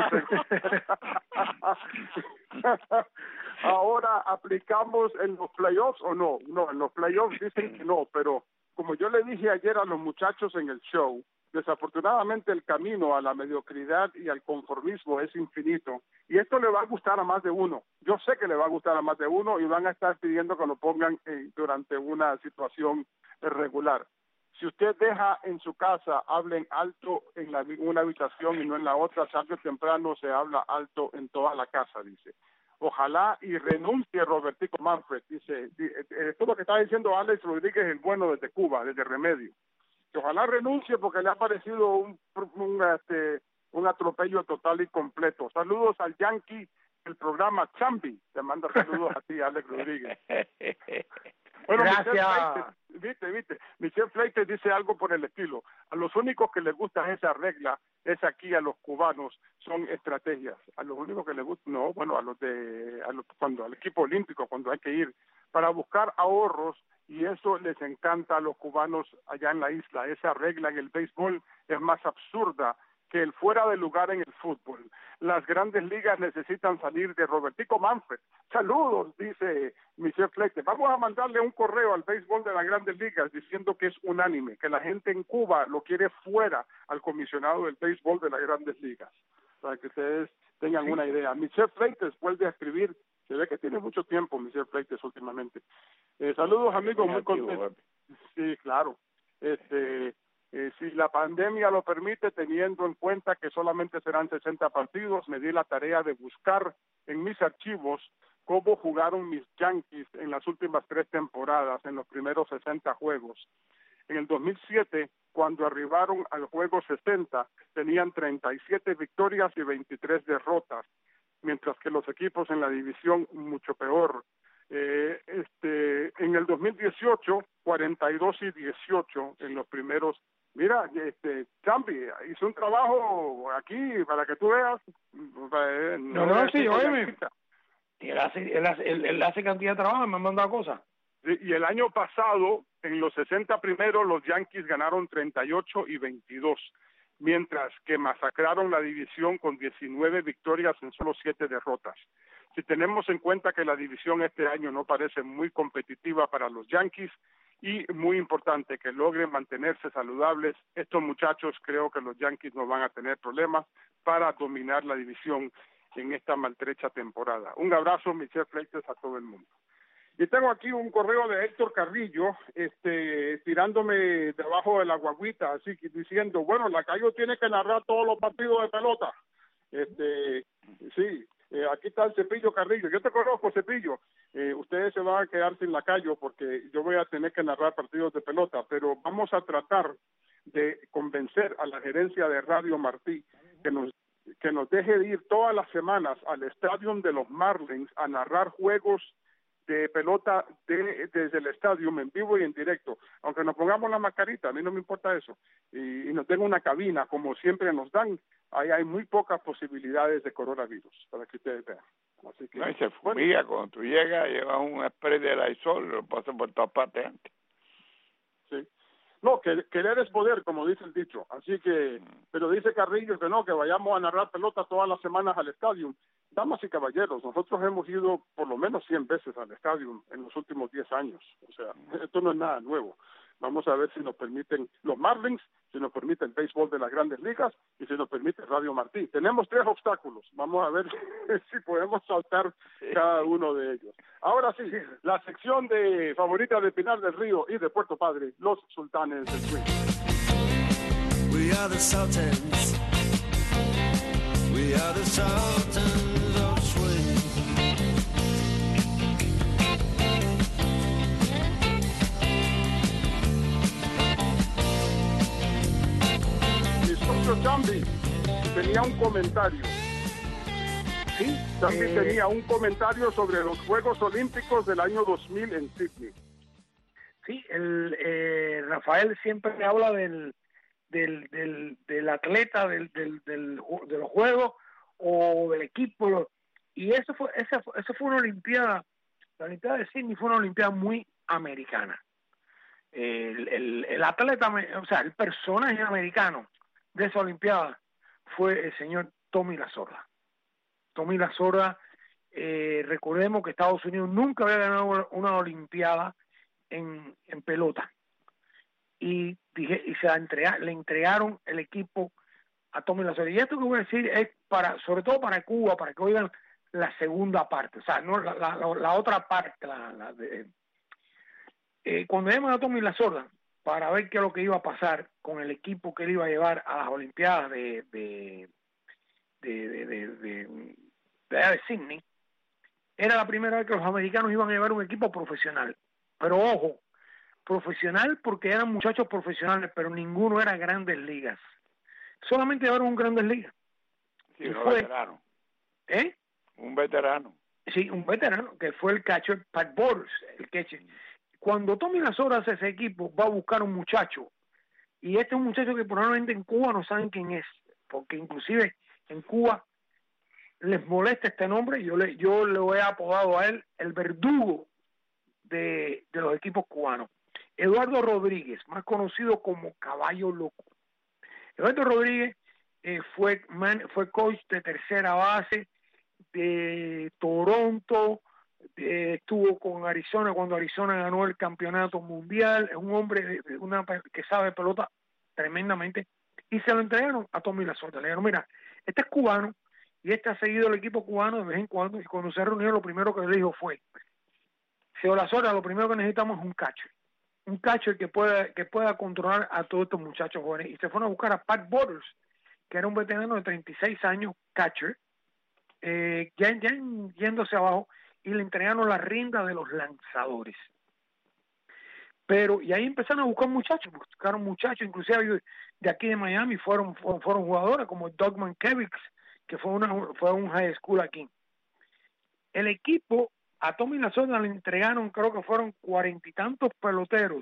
Ahora, ¿aplicamos en los playoffs o no? No, en los playoffs dicen que no, pero como yo le dije ayer a los muchachos en el show, desafortunadamente el camino a la mediocridad y al conformismo es infinito, y esto le va a gustar a más de uno. Yo sé que le va a gustar a más de uno y van a estar pidiendo que lo pongan durante una situación regular. Si usted deja en su casa, hablen alto en una habitación y no en la otra, tarde o temprano se habla alto en toda la casa, dice. Ojalá y renuncie Robertico Manfred, dice. Esto es lo que está diciendo Alex Rodríguez, el bueno desde Cuba, desde Remedio. Que ojalá renuncie porque le ha parecido un atropello total y completo. Saludos al Yankee, el programa Chambi. Te manda saludos a ti, Alex Rodríguez. Bueno, gracias. Viste. Michel Fleites dice algo por el estilo. A los únicos que les gusta esa regla es aquí a los cubanos, son estrategias. A los únicos que les gusta, no, bueno, cuando al equipo olímpico, cuando hay que ir para buscar ahorros, y eso les encanta a los cubanos allá en la isla. Esa regla en el béisbol es más absurda que el fuera de lugar en el fútbol. Las grandes ligas necesitan salir de Robertico Manfred. Saludos, dice Michel Fleites. Vamos a mandarle un correo al béisbol de las grandes ligas diciendo que es unánime, que la gente en Cuba lo quiere fuera al comisionado del béisbol de las grandes ligas, para que ustedes tengan una idea. Michel Fleites vuelve a escribir. Se ve que tiene mucho tiempo Michel Fleites últimamente. Saludos, amigos, muy contentos. Sí, claro. Si la pandemia lo permite, teniendo en cuenta que solamente serán 60 partidos, me di la tarea de buscar en mis archivos cómo jugaron mis Yankees en las últimas 3 temporadas, en los primeros 60 juegos. En el 2007, cuando arribaron al juego 60, tenían 37 victorias y 23 derrotas, mientras que los equipos en la división mucho peor. En el 2018, 42 y 18 en los primeros. Mira, Chambi hizo un trabajo aquí para que tú veas. Sí, óyeme. Él hace cantidad de trabajo, me han mandado cosas. Y el año pasado, en los 60 primeros, los Yankees ganaron 38 y 22, mientras que masacraron la división con 19 victorias en solo 7 derrotas. Si tenemos en cuenta que la división este año no parece muy competitiva para los Yankees, y muy importante que logren mantenerse saludables, estos muchachos, creo que los Yankees no van a tener problemas para dominar la división en esta maltrecha temporada. Un abrazo, Michel Fleites, a todo el mundo. Y tengo aquí un correo de Héctor Carrillo, tirándome debajo de la guaguita, así que diciendo, bueno, Lacayo tiene que narrar todos los partidos de pelota. Sí, aquí está el Cepillo Carrillo. Yo te conozco, Cepillo. Ustedes se van a quedar sin Lacayo porque yo voy a tener que narrar partidos de pelota, pero vamos a tratar de convencer a la gerencia de Radio Martí que nos deje de ir todas las semanas al estadio de los Marlins a narrar juegos de pelota desde el estadio en vivo y en directo, aunque nos pongamos la mascarita, a mí no me importa eso, y nos den una cabina como siempre nos dan. Ahí hay muy pocas posibilidades de coronavirus, para que ustedes vean. Así que, no, y se fumiga, cuando tú llegas, llevas un spray de Lysol, lo pasas por todas partes antes. Sí. No, querer es poder, como dice el dicho. Así que, pero dice Carrillo que no, que vayamos a narrar pelota todas las semanas al estadio. Damas y caballeros, nosotros hemos ido por lo menos 100 veces al estadio en los últimos 10 años. O sea, esto no es nada nuevo. Vamos a ver si nos permiten los Marlins, si nos permite el béisbol de las Grandes Ligas y si nos permite Radio Martí. Tenemos 3 obstáculos. Vamos a ver si podemos saltar cada uno de ellos. Ahora sí, la sección de favorita de Pinar del Río y de Puerto Padre, los Sultanes del Swing. We are the Sultans. We are the Sultans of Swing. Chambi tenía un comentario. Sí, Chambi tenía un comentario sobre los Juegos Olímpicos del año 2000 en Sydney. Sí, Rafael siempre habla del atleta, de los juegos o del equipo, y esa fue una olimpiada. La olimpiada de Sydney fue una olimpiada muy americana. El atleta, o sea, el personaje americano de esa olimpiada fue el señor Tommy Lasorda. Tommy Lasorda, recordemos que Estados Unidos nunca había ganado una olimpiada en pelota, y le entregaron el equipo a Tommy Lasorda. Y esto que voy a decir es sobre todo para Cuba, para que oigan la segunda parte, o sea, no la otra parte, cuando llaman a Tommy Lasorda para ver qué es lo que iba a pasar con el equipo que él iba a llevar a las Olimpiadas de Sydney, era la primera vez que los americanos iban a llevar un equipo profesional. Pero ojo, profesional porque eran muchachos profesionales, pero ninguno era Grandes Ligas. Solamente llevaron un Grandes Ligas. Sí, un veterano. Un veterano. Sí, un veterano, que fue el catcher Pat Borders, el catcher. Cuando Tommy Lasorda hace ese equipo, va a buscar un muchacho, y este es un muchacho que probablemente en Cuba no saben quién es, porque inclusive en Cuba les molesta este nombre. Yo le he apodado a él el verdugo de los equipos cubanos. Eduardo Rodríguez, más conocido como Caballo Loco. Eduardo Rodríguez fue coach de tercera base de Toronto, estuvo con Arizona cuando Arizona ganó el campeonato mundial. Es un hombre que sabe pelota tremendamente, y se lo entregaron a Tommy Lasorda. Le dijeron, mira, este es cubano y este ha seguido el equipo cubano de vez en cuando, y cuando se reunió lo primero que le dijo fue, señor Lasorda, lo primero que necesitamos es un catcher que pueda controlar a todos estos muchachos jóvenes. Y se fueron a buscar a Pat Borders, que era un veterano de 36 años, catcher, ya yéndose abajo, y le entregaron la rienda de los lanzadores. Y ahí empezaron a buscaron muchachos, inclusive de aquí de Miami fueron jugadores como Doug Mankiewicz, que fue un high school aquí. El equipo, a Tommy Lasorda le entregaron, creo que fueron 40 y tantos peloteros,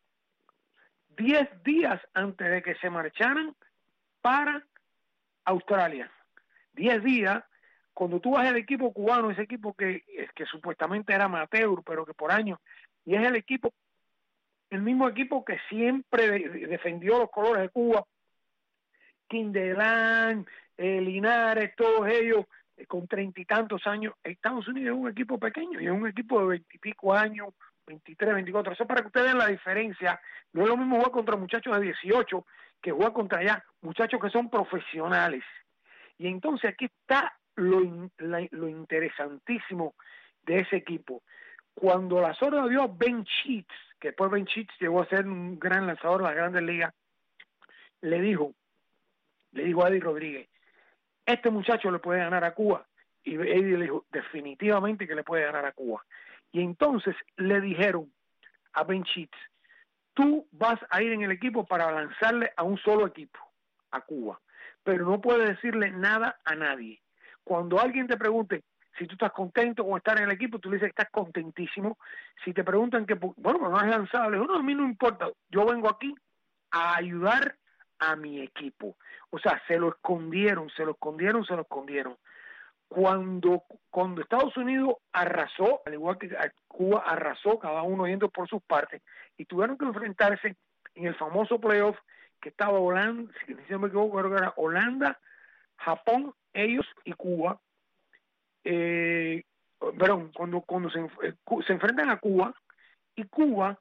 10 días antes de que se marcharan para Australia. 10 días. Cuando tú vas al equipo cubano, ese equipo que supuestamente era amateur, pero que por años, y es el mismo equipo que siempre defendió los colores de Cuba, Kindelán, Linares, todos ellos con 30 y tantos años. Estados Unidos es un equipo pequeño y es un equipo de 20 y pico años, 23, 24. Eso para que ustedes vean la diferencia. No es lo mismo jugar contra muchachos de 18 que jugar contra allá muchachos que son profesionales. Y entonces aquí está lo interesantísimo de ese equipo. Cuando Lasorda vio a Ben Sheets, que después Ben Sheets llegó a ser un gran lanzador de las Grandes Ligas, le dijo a Eddie Rodríguez, este muchacho le puede ganar a Cuba. Y Eddie le dijo, definitivamente que le puede ganar a Cuba. Y entonces le dijeron a Ben Sheets, tú vas a ir en el equipo para lanzarle a un solo equipo, a Cuba, pero no puedes decirle nada a nadie. Cuando alguien te pregunte si tú estás contento con estar en el equipo, tú le dices que estás contentísimo. Si te preguntan pero no has lanzado, le digo, no, a mí no importa, yo vengo aquí a ayudar a mi equipo. O sea, se lo escondieron. Cuando Estados Unidos arrasó, al igual que Cuba arrasó, cada uno yendo por sus partes, y tuvieron que enfrentarse en el famoso playoff que estaba Holanda, si no me equivoco, creo que era Holanda, Japón, ellos y Cuba. Perdón, cuando se enfrentan a Cuba, y Cuba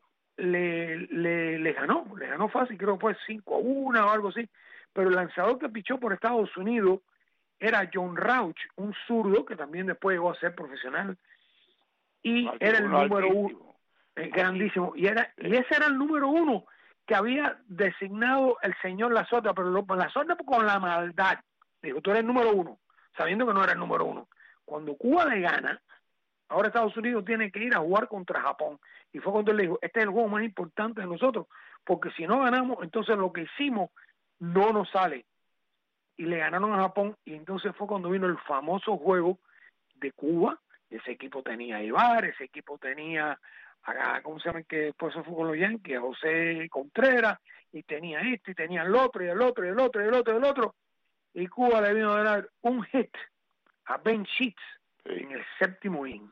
le ganó fácil, creo que fue 5-1 o algo así, pero el lanzador que pichó por Estados Unidos era John Rauch, un zurdo que también después llegó a ser profesional, y era el número uno, grandísimo, y ese era el número uno que había designado el señor Lasota, pero Lasota con la maldad dijo, tú eres el número uno, sabiendo que no era el número uno. Cuando Cuba le gana, ahora Estados Unidos tiene que ir a jugar contra Japón, y fue cuando él le dijo, este es el juego más importante de nosotros, porque si no ganamos, entonces lo que hicimos no nos sale. Y le ganaron a Japón, y entonces fue cuando vino el famoso juego de Cuba. Ese equipo tenía a Ibar, ese equipo tenía ¿cómo se llama? Que después se fue con los Yankees, a José Contreras, y tenía este, y tenía el otro, y el otro, y el otro, y el otro, y el otro, y Cuba le vino a dar un hit a Ben Sheets en el séptimo inning,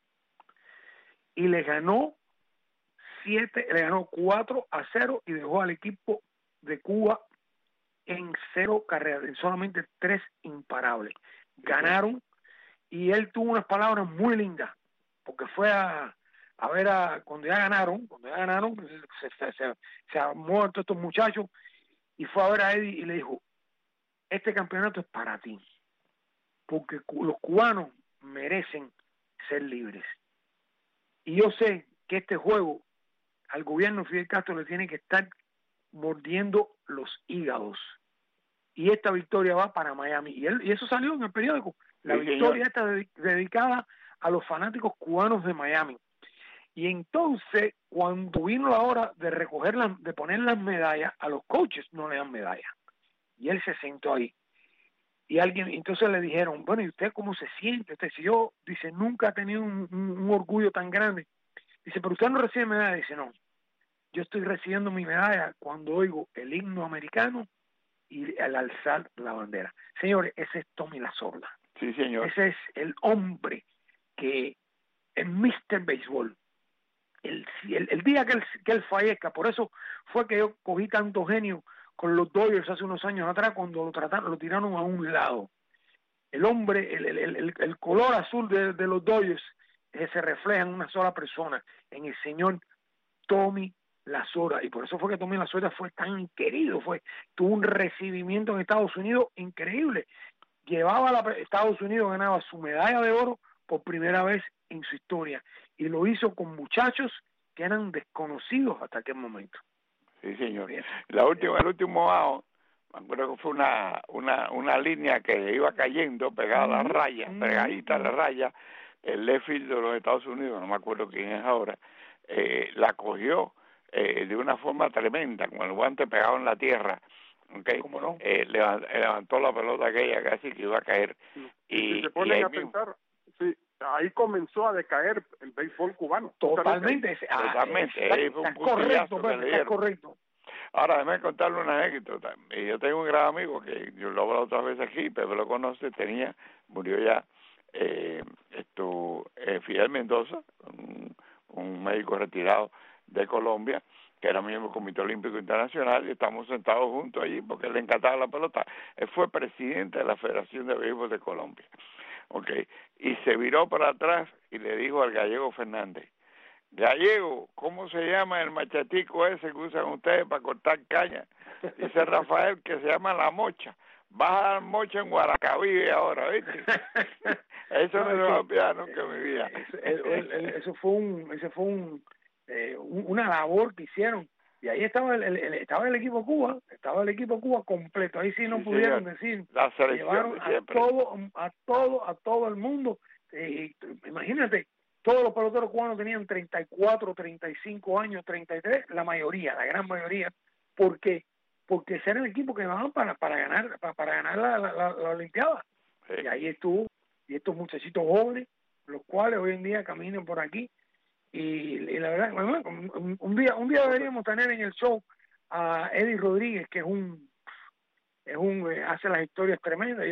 y le ganó 4-0, y dejó al equipo de Cuba en 0 carreras, en solamente 3 imparables. Ganaron, y él tuvo unas palabras muy lindas, porque fue a ver cuando ya ganaron, se armó a todos estos muchachos, y fue a ver a Eddie y le dijo, este campeonato es para ti, porque los cubanos merecen ser libres. Y yo sé que este juego al gobierno de Fidel Castro le tiene que estar mordiendo los hígados. Y esta victoria va para Miami. Y eso salió en el periódico. La victoria está dedicada a los fanáticos cubanos de Miami. Y entonces, cuando vino la hora de de poner las medallas, a los coaches no le dan medallas. Y él se sentó ahí. Y entonces le dijeron, bueno, ¿y usted cómo se siente? Usted, si yo, dice, nunca ha tenido un orgullo tan grande. Dice, pero usted no recibe medalla. Dice, no, yo estoy recibiendo mi medalla cuando oigo el himno americano y al alzar la bandera. Señores, ese es Tommy Lasorda. Sí, señor. Ese es el hombre que es Mr. Béisbol. El día que él fallezca, por eso fue que yo cogí tanto genio con los Dodgers hace unos años atrás, cuando lo tiraron a un lado. El hombre, el color azul de los Dodgers se refleja en una sola persona, en el señor Tommy Lasorda, y por eso fue que Tommy Lasorda fue tan querido, tuvo un recibimiento en Estados Unidos increíble. Estados Unidos ganaba su medalla de oro por primera vez en su historia, y lo hizo con muchachos que eran desconocidos hasta aquel momento. Sí, señor. El último out, me acuerdo que fue una línea que iba cayendo pegada a la raya, pegadita a la raya. El left field de los Estados Unidos, no me acuerdo quién es ahora, la cogió de una forma tremenda, con el guante pegado en la tierra. Okay. ¿Cómo no? Levantó la pelota aquella casi que iba a caer. Y se ponen a pensar, sí, ahí comenzó a decaer el béisbol cubano. Totalmente. Está correcto. Ahora, déjame contarle una anécdota. Yo tengo un gran amigo que yo lo hablo otras veces aquí, pero lo conoce, murió ya, Fidel Mendoza, un médico retirado de Colombia, que era miembro del Comité Olímpico Internacional, y estamos sentados juntos allí porque le encantaba la pelota. Él fue presidente de la Federación de Béisbol de Colombia. Okay. Y se viró para atrás y le dijo al Gallego Fernández, Gallego, ¿cómo se llama el machetico ese que usan ustedes para cortar caña? Dice Rafael que se llama la mocha. Vas a dar mocha en Guaracaví ahora, ¿viste? Eso no se va a olvidar nunca en mi vida. Eso fue una labor que hicieron. Y ahí estaba el equipo Cuba, completo. Ahí sí no pudieron decir. La selección llevaron a todo el mundo. Imagínate, todos los peloteros cubanos tenían 34, 35 años, 33, la gran mayoría, porque ese era el equipo que llevaban para ganar la Olimpiada. Sí. Y ahí estuvo, y estos muchachitos jóvenes, los cuales hoy en día caminan por aquí. Y la verdad, un día deberíamos tener en el show a Eddie Rodríguez, que hace las historias tremendas.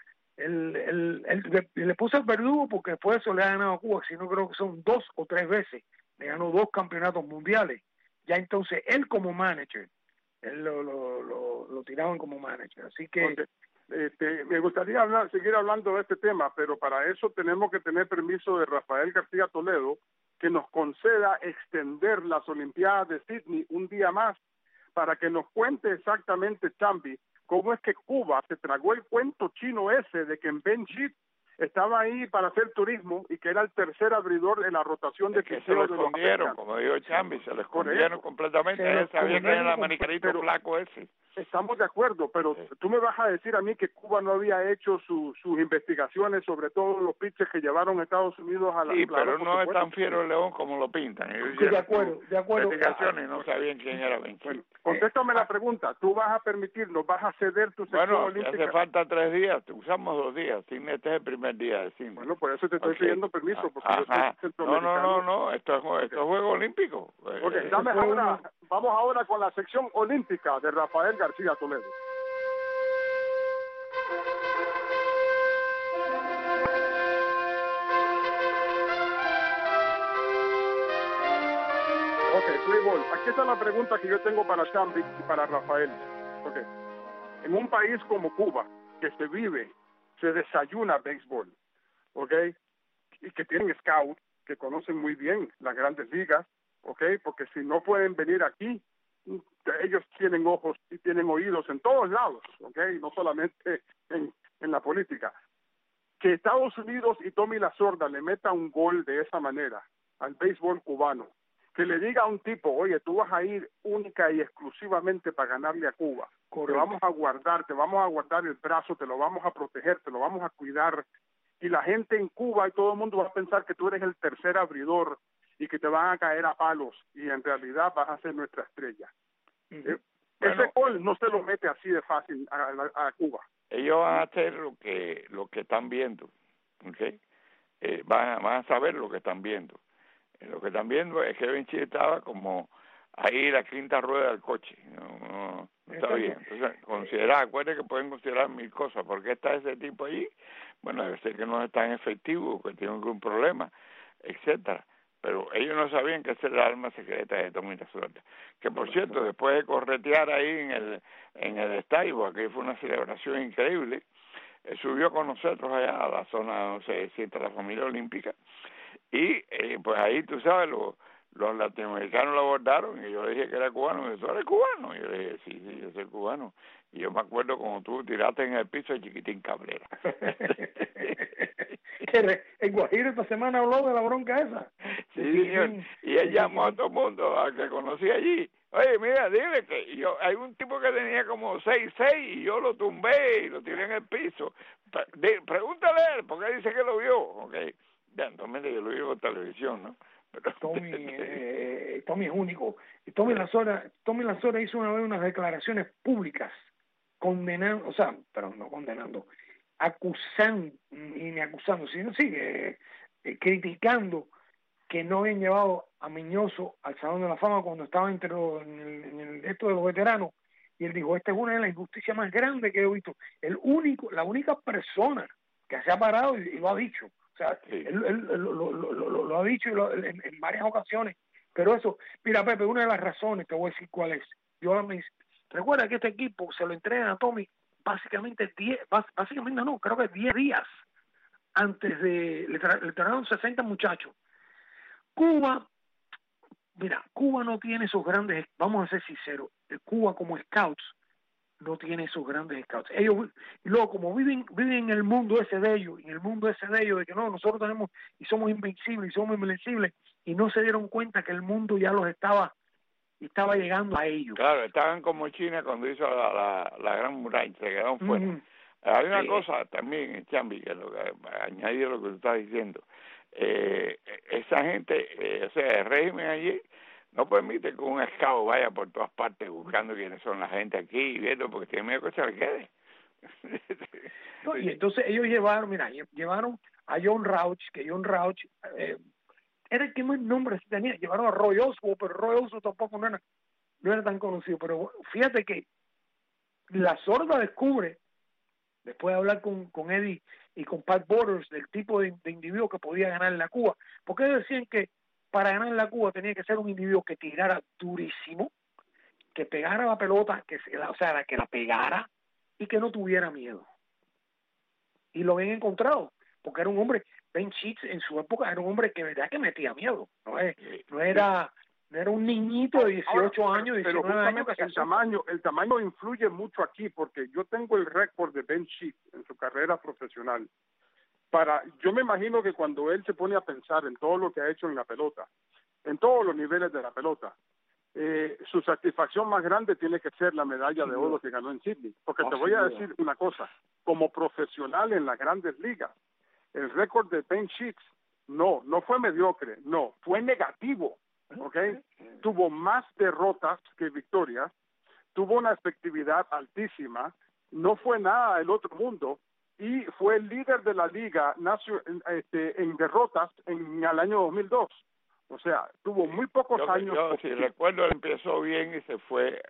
Le puse al verdugo porque después de eso le ha ganado a Cuba, si no creo que son 2 o 3 veces. Le ganó 2 campeonatos mundiales. ya entonces él como manager, él lo tiraban como manager, así que... Okay. Me gustaría seguir hablando de este tema, pero para eso tenemos que tener permiso de Rafael García Toledo, que nos conceda extender las Olimpiadas de Sydney un día más, para que nos cuente exactamente, Chambi, cómo es que Cuba se tragó el cuento chino ese de que en Ben Chit estaba ahí para hacer turismo y que era el tercer abridor en la rotación de que se lo escondieron, como dijo Chambi, se lo escondieron completamente. Él sabía que era el americanito flaco ese. Estamos de acuerdo, pero tú me vas a decir a mí que Cuba no había hecho sus investigaciones sobre todos los pitches que llevaron a Estados Unidos a la... Sí, pero no es tan fiero el León como lo pintan. De acuerdo. Investigaciones y no sabían quién era Ben Chit. Bueno, contéstame la pregunta. ¿Tú vas a permitirnos, vas a ceder tu sección olímpica? Bueno, hace falta 3 días. Usamos 2 días. Este es el primer día de cine. Bueno, por eso te estoy pidiendo permiso. Porque no. Esto es Juego Olímpico. Okay, vamos ahora con la sección olímpica de Rafael García Toledo. Ok, Playboy, aquí está la pregunta que yo tengo para Chambi y para Rafael. Okay. En un país como Cuba, que se vive, se desayuna béisbol, ¿ok? Y que tienen scouts que conocen muy bien las grandes ligas, ¿ok? Porque si no pueden venir aquí, ellos tienen ojos y tienen oídos en todos lados, ¿ok? No solamente en la política. Que Estados Unidos y Tommy Lasorda le meta un gol de esa manera al béisbol cubano, que le diga a un tipo, oye, tú vas a ir única y exclusivamente para ganarle a Cuba. Correcto. Te vamos a guardar el brazo, te lo vamos a proteger, te lo vamos a cuidar. Y la gente en Cuba y todo el mundo va a pensar que tú eres el tercer abridor y que te van a caer a palos y en realidad vas a ser nuestra estrella. Ese gol no se lo mete así de fácil a Cuba. Ellos van a hacer lo que están viendo, ¿okay? Van a saber lo que están viendo. Lo que están viendo es que Ben Chit estaba como ahí la quinta rueda del coche, no está bien. Entonces, acuérdense que pueden considerar 1000 cosas. ¿Por qué está ese tipo allí? Bueno, debe ser que no es tan efectivo, que tiene algún problema, etcétera. Pero ellos no sabían que esa era el arma secreta de Tommy Lasorda. Que por cierto, después de corretear ahí en el estadio, aquí fue una celebración increíble, subió con nosotros allá a la zona donde se sienta la familia olímpica, y pues ahí, tú sabes, los latinoamericanos lo abordaron, y yo le dije que era cubano, y me dijo, ¿tú eres cubano? Y yo le dije, sí, yo soy cubano. Y yo me acuerdo como tú tiraste en el piso de Chiquitín Cabrera. El Guajiro esta semana habló de la bronca esa. Sí, señor. Y él llamó a todo el mundo a que conocí allí. Oye, mira, dile que hay un tipo que tenía como 6'6" y yo lo tumbé y lo tiré en el piso. Pregúntale a él, porque él dice que lo vio. Okay. Ya, entonces yo lo vi por televisión, ¿no? Pero Tommy es único. Tommy Lasorda hizo una vez unas declaraciones públicas condenando, no condenando, acusando, y ni acusando, sino criticando que no habían llevado a Miñoso al Salón de la Fama cuando estaba en el esto de los veteranos, y él dijo, esta es una de las injusticias más grandes que he visto. La única persona que se ha parado y lo ha dicho, o sea, sí. él lo ha dicho en varias ocasiones, pero eso, mira Pepe, una de las razones, te voy a decir cuál es. Recuerda que este equipo se lo entregan a Tommy básicamente 10 días antes de, le trajeron 60 muchachos. Cuba no tiene esos grandes, vamos a ser sinceros, Cuba como scouts no tiene esos grandes scouts. Ellos, y luego como viven en el mundo ese de ellos, de que no, nosotros tenemos y somos invencibles y somos invencibles, y no se dieron cuenta que el mundo ya los estaba llegando a ellos. Claro, estaban como China cuando hizo la gran muralla, se quedaron fuera. Hay una cosa también, Chambi, que añadir a lo que tú estás diciendo. Esa gente, el régimen allí no permite que un scout vaya por todas partes buscando quiénes son la gente aquí y viendo, porque tiene miedo que se le quede. No, y entonces ellos llevaron a John Rauch, que John Rauch era el que más nombres tenía. Llevaron a Roy Oswald, pero Roy Oswald tampoco no era tan conocido. Pero fíjate que Lasorda descubre, después de hablar con Eddie y con Pat Borders, del tipo de individuo que podía ganar en la Cuba, porque ellos decían que para ganar la Cuba tenía que ser un individuo que tirara durísimo, que pegara la pelota, que la pegara y que no tuviera miedo. Y lo habían encontrado, porque era un hombre, Ben Sheets en su época era un hombre que verdad que metía miedo, no era un niñito de 18 años, 19 años. El tamaño influye mucho aquí, porque yo tengo el récord de Ben Sheets en su carrera profesional. Yo me imagino que cuando él se pone a pensar en todo lo que ha hecho en la pelota, en todos los niveles de la pelota, su satisfacción más grande tiene que ser la medalla de oro que ganó en Sydney. Porque te voy a decir una cosa, como profesional en las grandes ligas, el récord de Ben Sheets no fue mediocre, no, fue negativo, ¿ok? Tuvo más derrotas que victorias, tuvo una efectividad altísima, no fue nada del otro mundo, y fue el líder de la liga en derrotas en el año 2002. O sea, tuvo muy pocos años. Si recuerdo, él empezó bien y se fue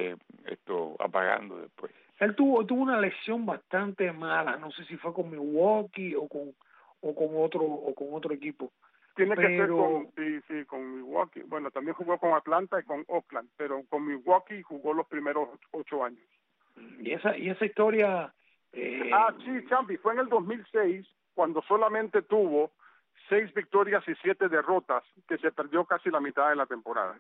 apagando después. Él tuvo una lesión bastante mala, no sé si fue con Milwaukee o con otro equipo. Tiene que ser con Milwaukee. Bueno, también jugó con Atlanta y con Oakland, pero con Milwaukee jugó los primeros 8 años. Y esa historia... sí, Champi, fue en el 2006 cuando solamente tuvo 6 victorias y 7 derrotas, que se perdió casi la mitad de la temporada.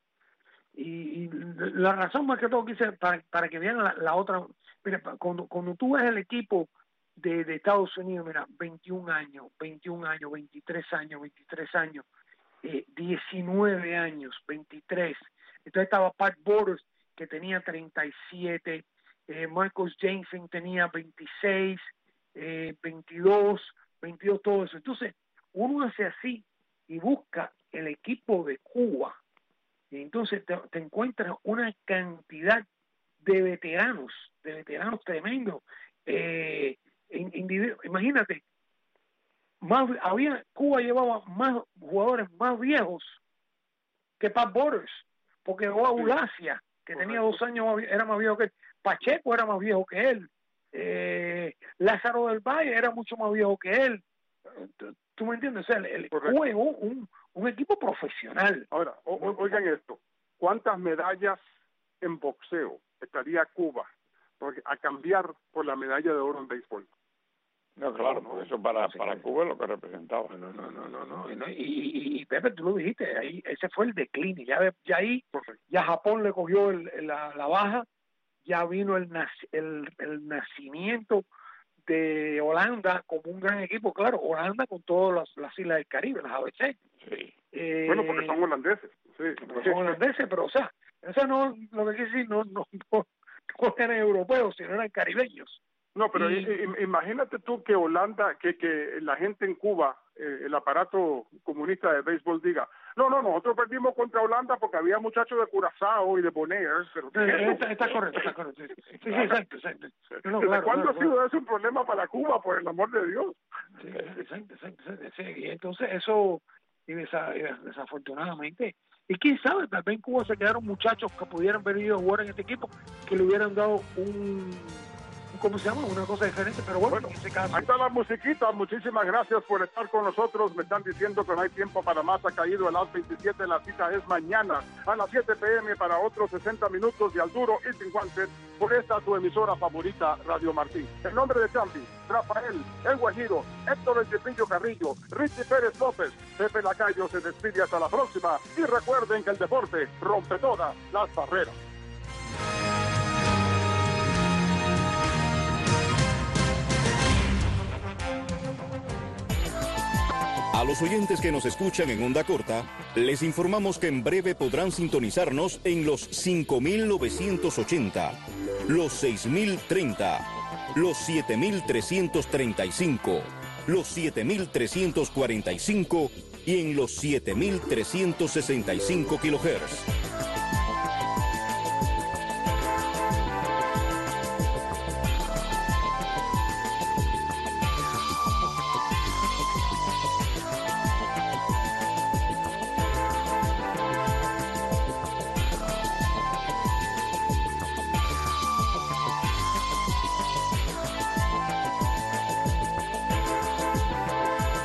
Y la razón más que todo quise para que vean la otra, mira, cuando tú ves el equipo de Estados Unidos, mira, 21 años, 23 años, 19 años, 23. Entonces estaba Pat Borders, que tenía 37, Marcus Jansen tenía 26, 22, todo eso. Entonces, uno hace así y busca el equipo de Cuba, y entonces te encuentras una cantidad de veteranos tremendos. Imagínate, Cuba llevaba más jugadores más viejos que Pat Borders, porque llegó a Ulacia, que tenía 2 años, era más viejo que él. Pacheco era más viejo que él. Lázaro del Valle era mucho más viejo que él. ¿Tú me entiendes? O sea, Cuba llegó un equipo profesional. Ahora, oigan esto. ¿Cuántas medallas en boxeo estaría Cuba a cambiar por la medalla de oro en béisbol? No, claro, porque eso para Cuba es lo que representaba. No. Y Pepe, tú lo dijiste, ahí ese fue el decline. Ya ahí, ya Japón le cogió la baja, ya vino el nacimiento de Holanda como un gran equipo. Claro, Holanda con todas las islas del Caribe, las ABC. Sí. Bueno, porque son holandeses. Sí. Son holandeses, pero o sea, eso no, lo que quiere decir, no eran europeos, sino eran caribeños. No, pero imagínate tú que Holanda, que la gente en Cuba, el aparato comunista de béisbol diga, no, nosotros perdimos contra Holanda porque había muchachos de Curazao y de Bonaire. Pero está correcto. Sí, exacto. ¿Cuándo ha sido eso un problema para Cuba, por el amor de Dios? Sí, exacto. Sí, y entonces eso, desafortunadamente, y quién sabe, tal vez en Cuba se quedaron muchachos que pudieran haber ido a jugar en este equipo, que le hubieran dado ¿cómo se llama? Una cosa diferente, pero bueno, en ese caso... Ahí está la musiquita, muchísimas gracias por estar con nosotros. Me están diciendo que no hay tiempo para más, ha caído el AS 27, la cita es mañana a las 7 p.m. para otros 60 minutos de Al Duro y Sin Guantes por esta tu emisora favorita, Radio Martín. En nombre de Champi, Rafael, El Guajiro, Héctor El Cepillo Carrillo, Richie Pérez López, Pepe Lacayo se despide hasta la próxima y recuerden que el deporte rompe todas las barreras. A los oyentes que nos escuchan en onda corta, les informamos que en breve podrán sintonizarnos en los 5.980, los 6.030, los 7.335, los 7.345 y en los 7.365 kHz.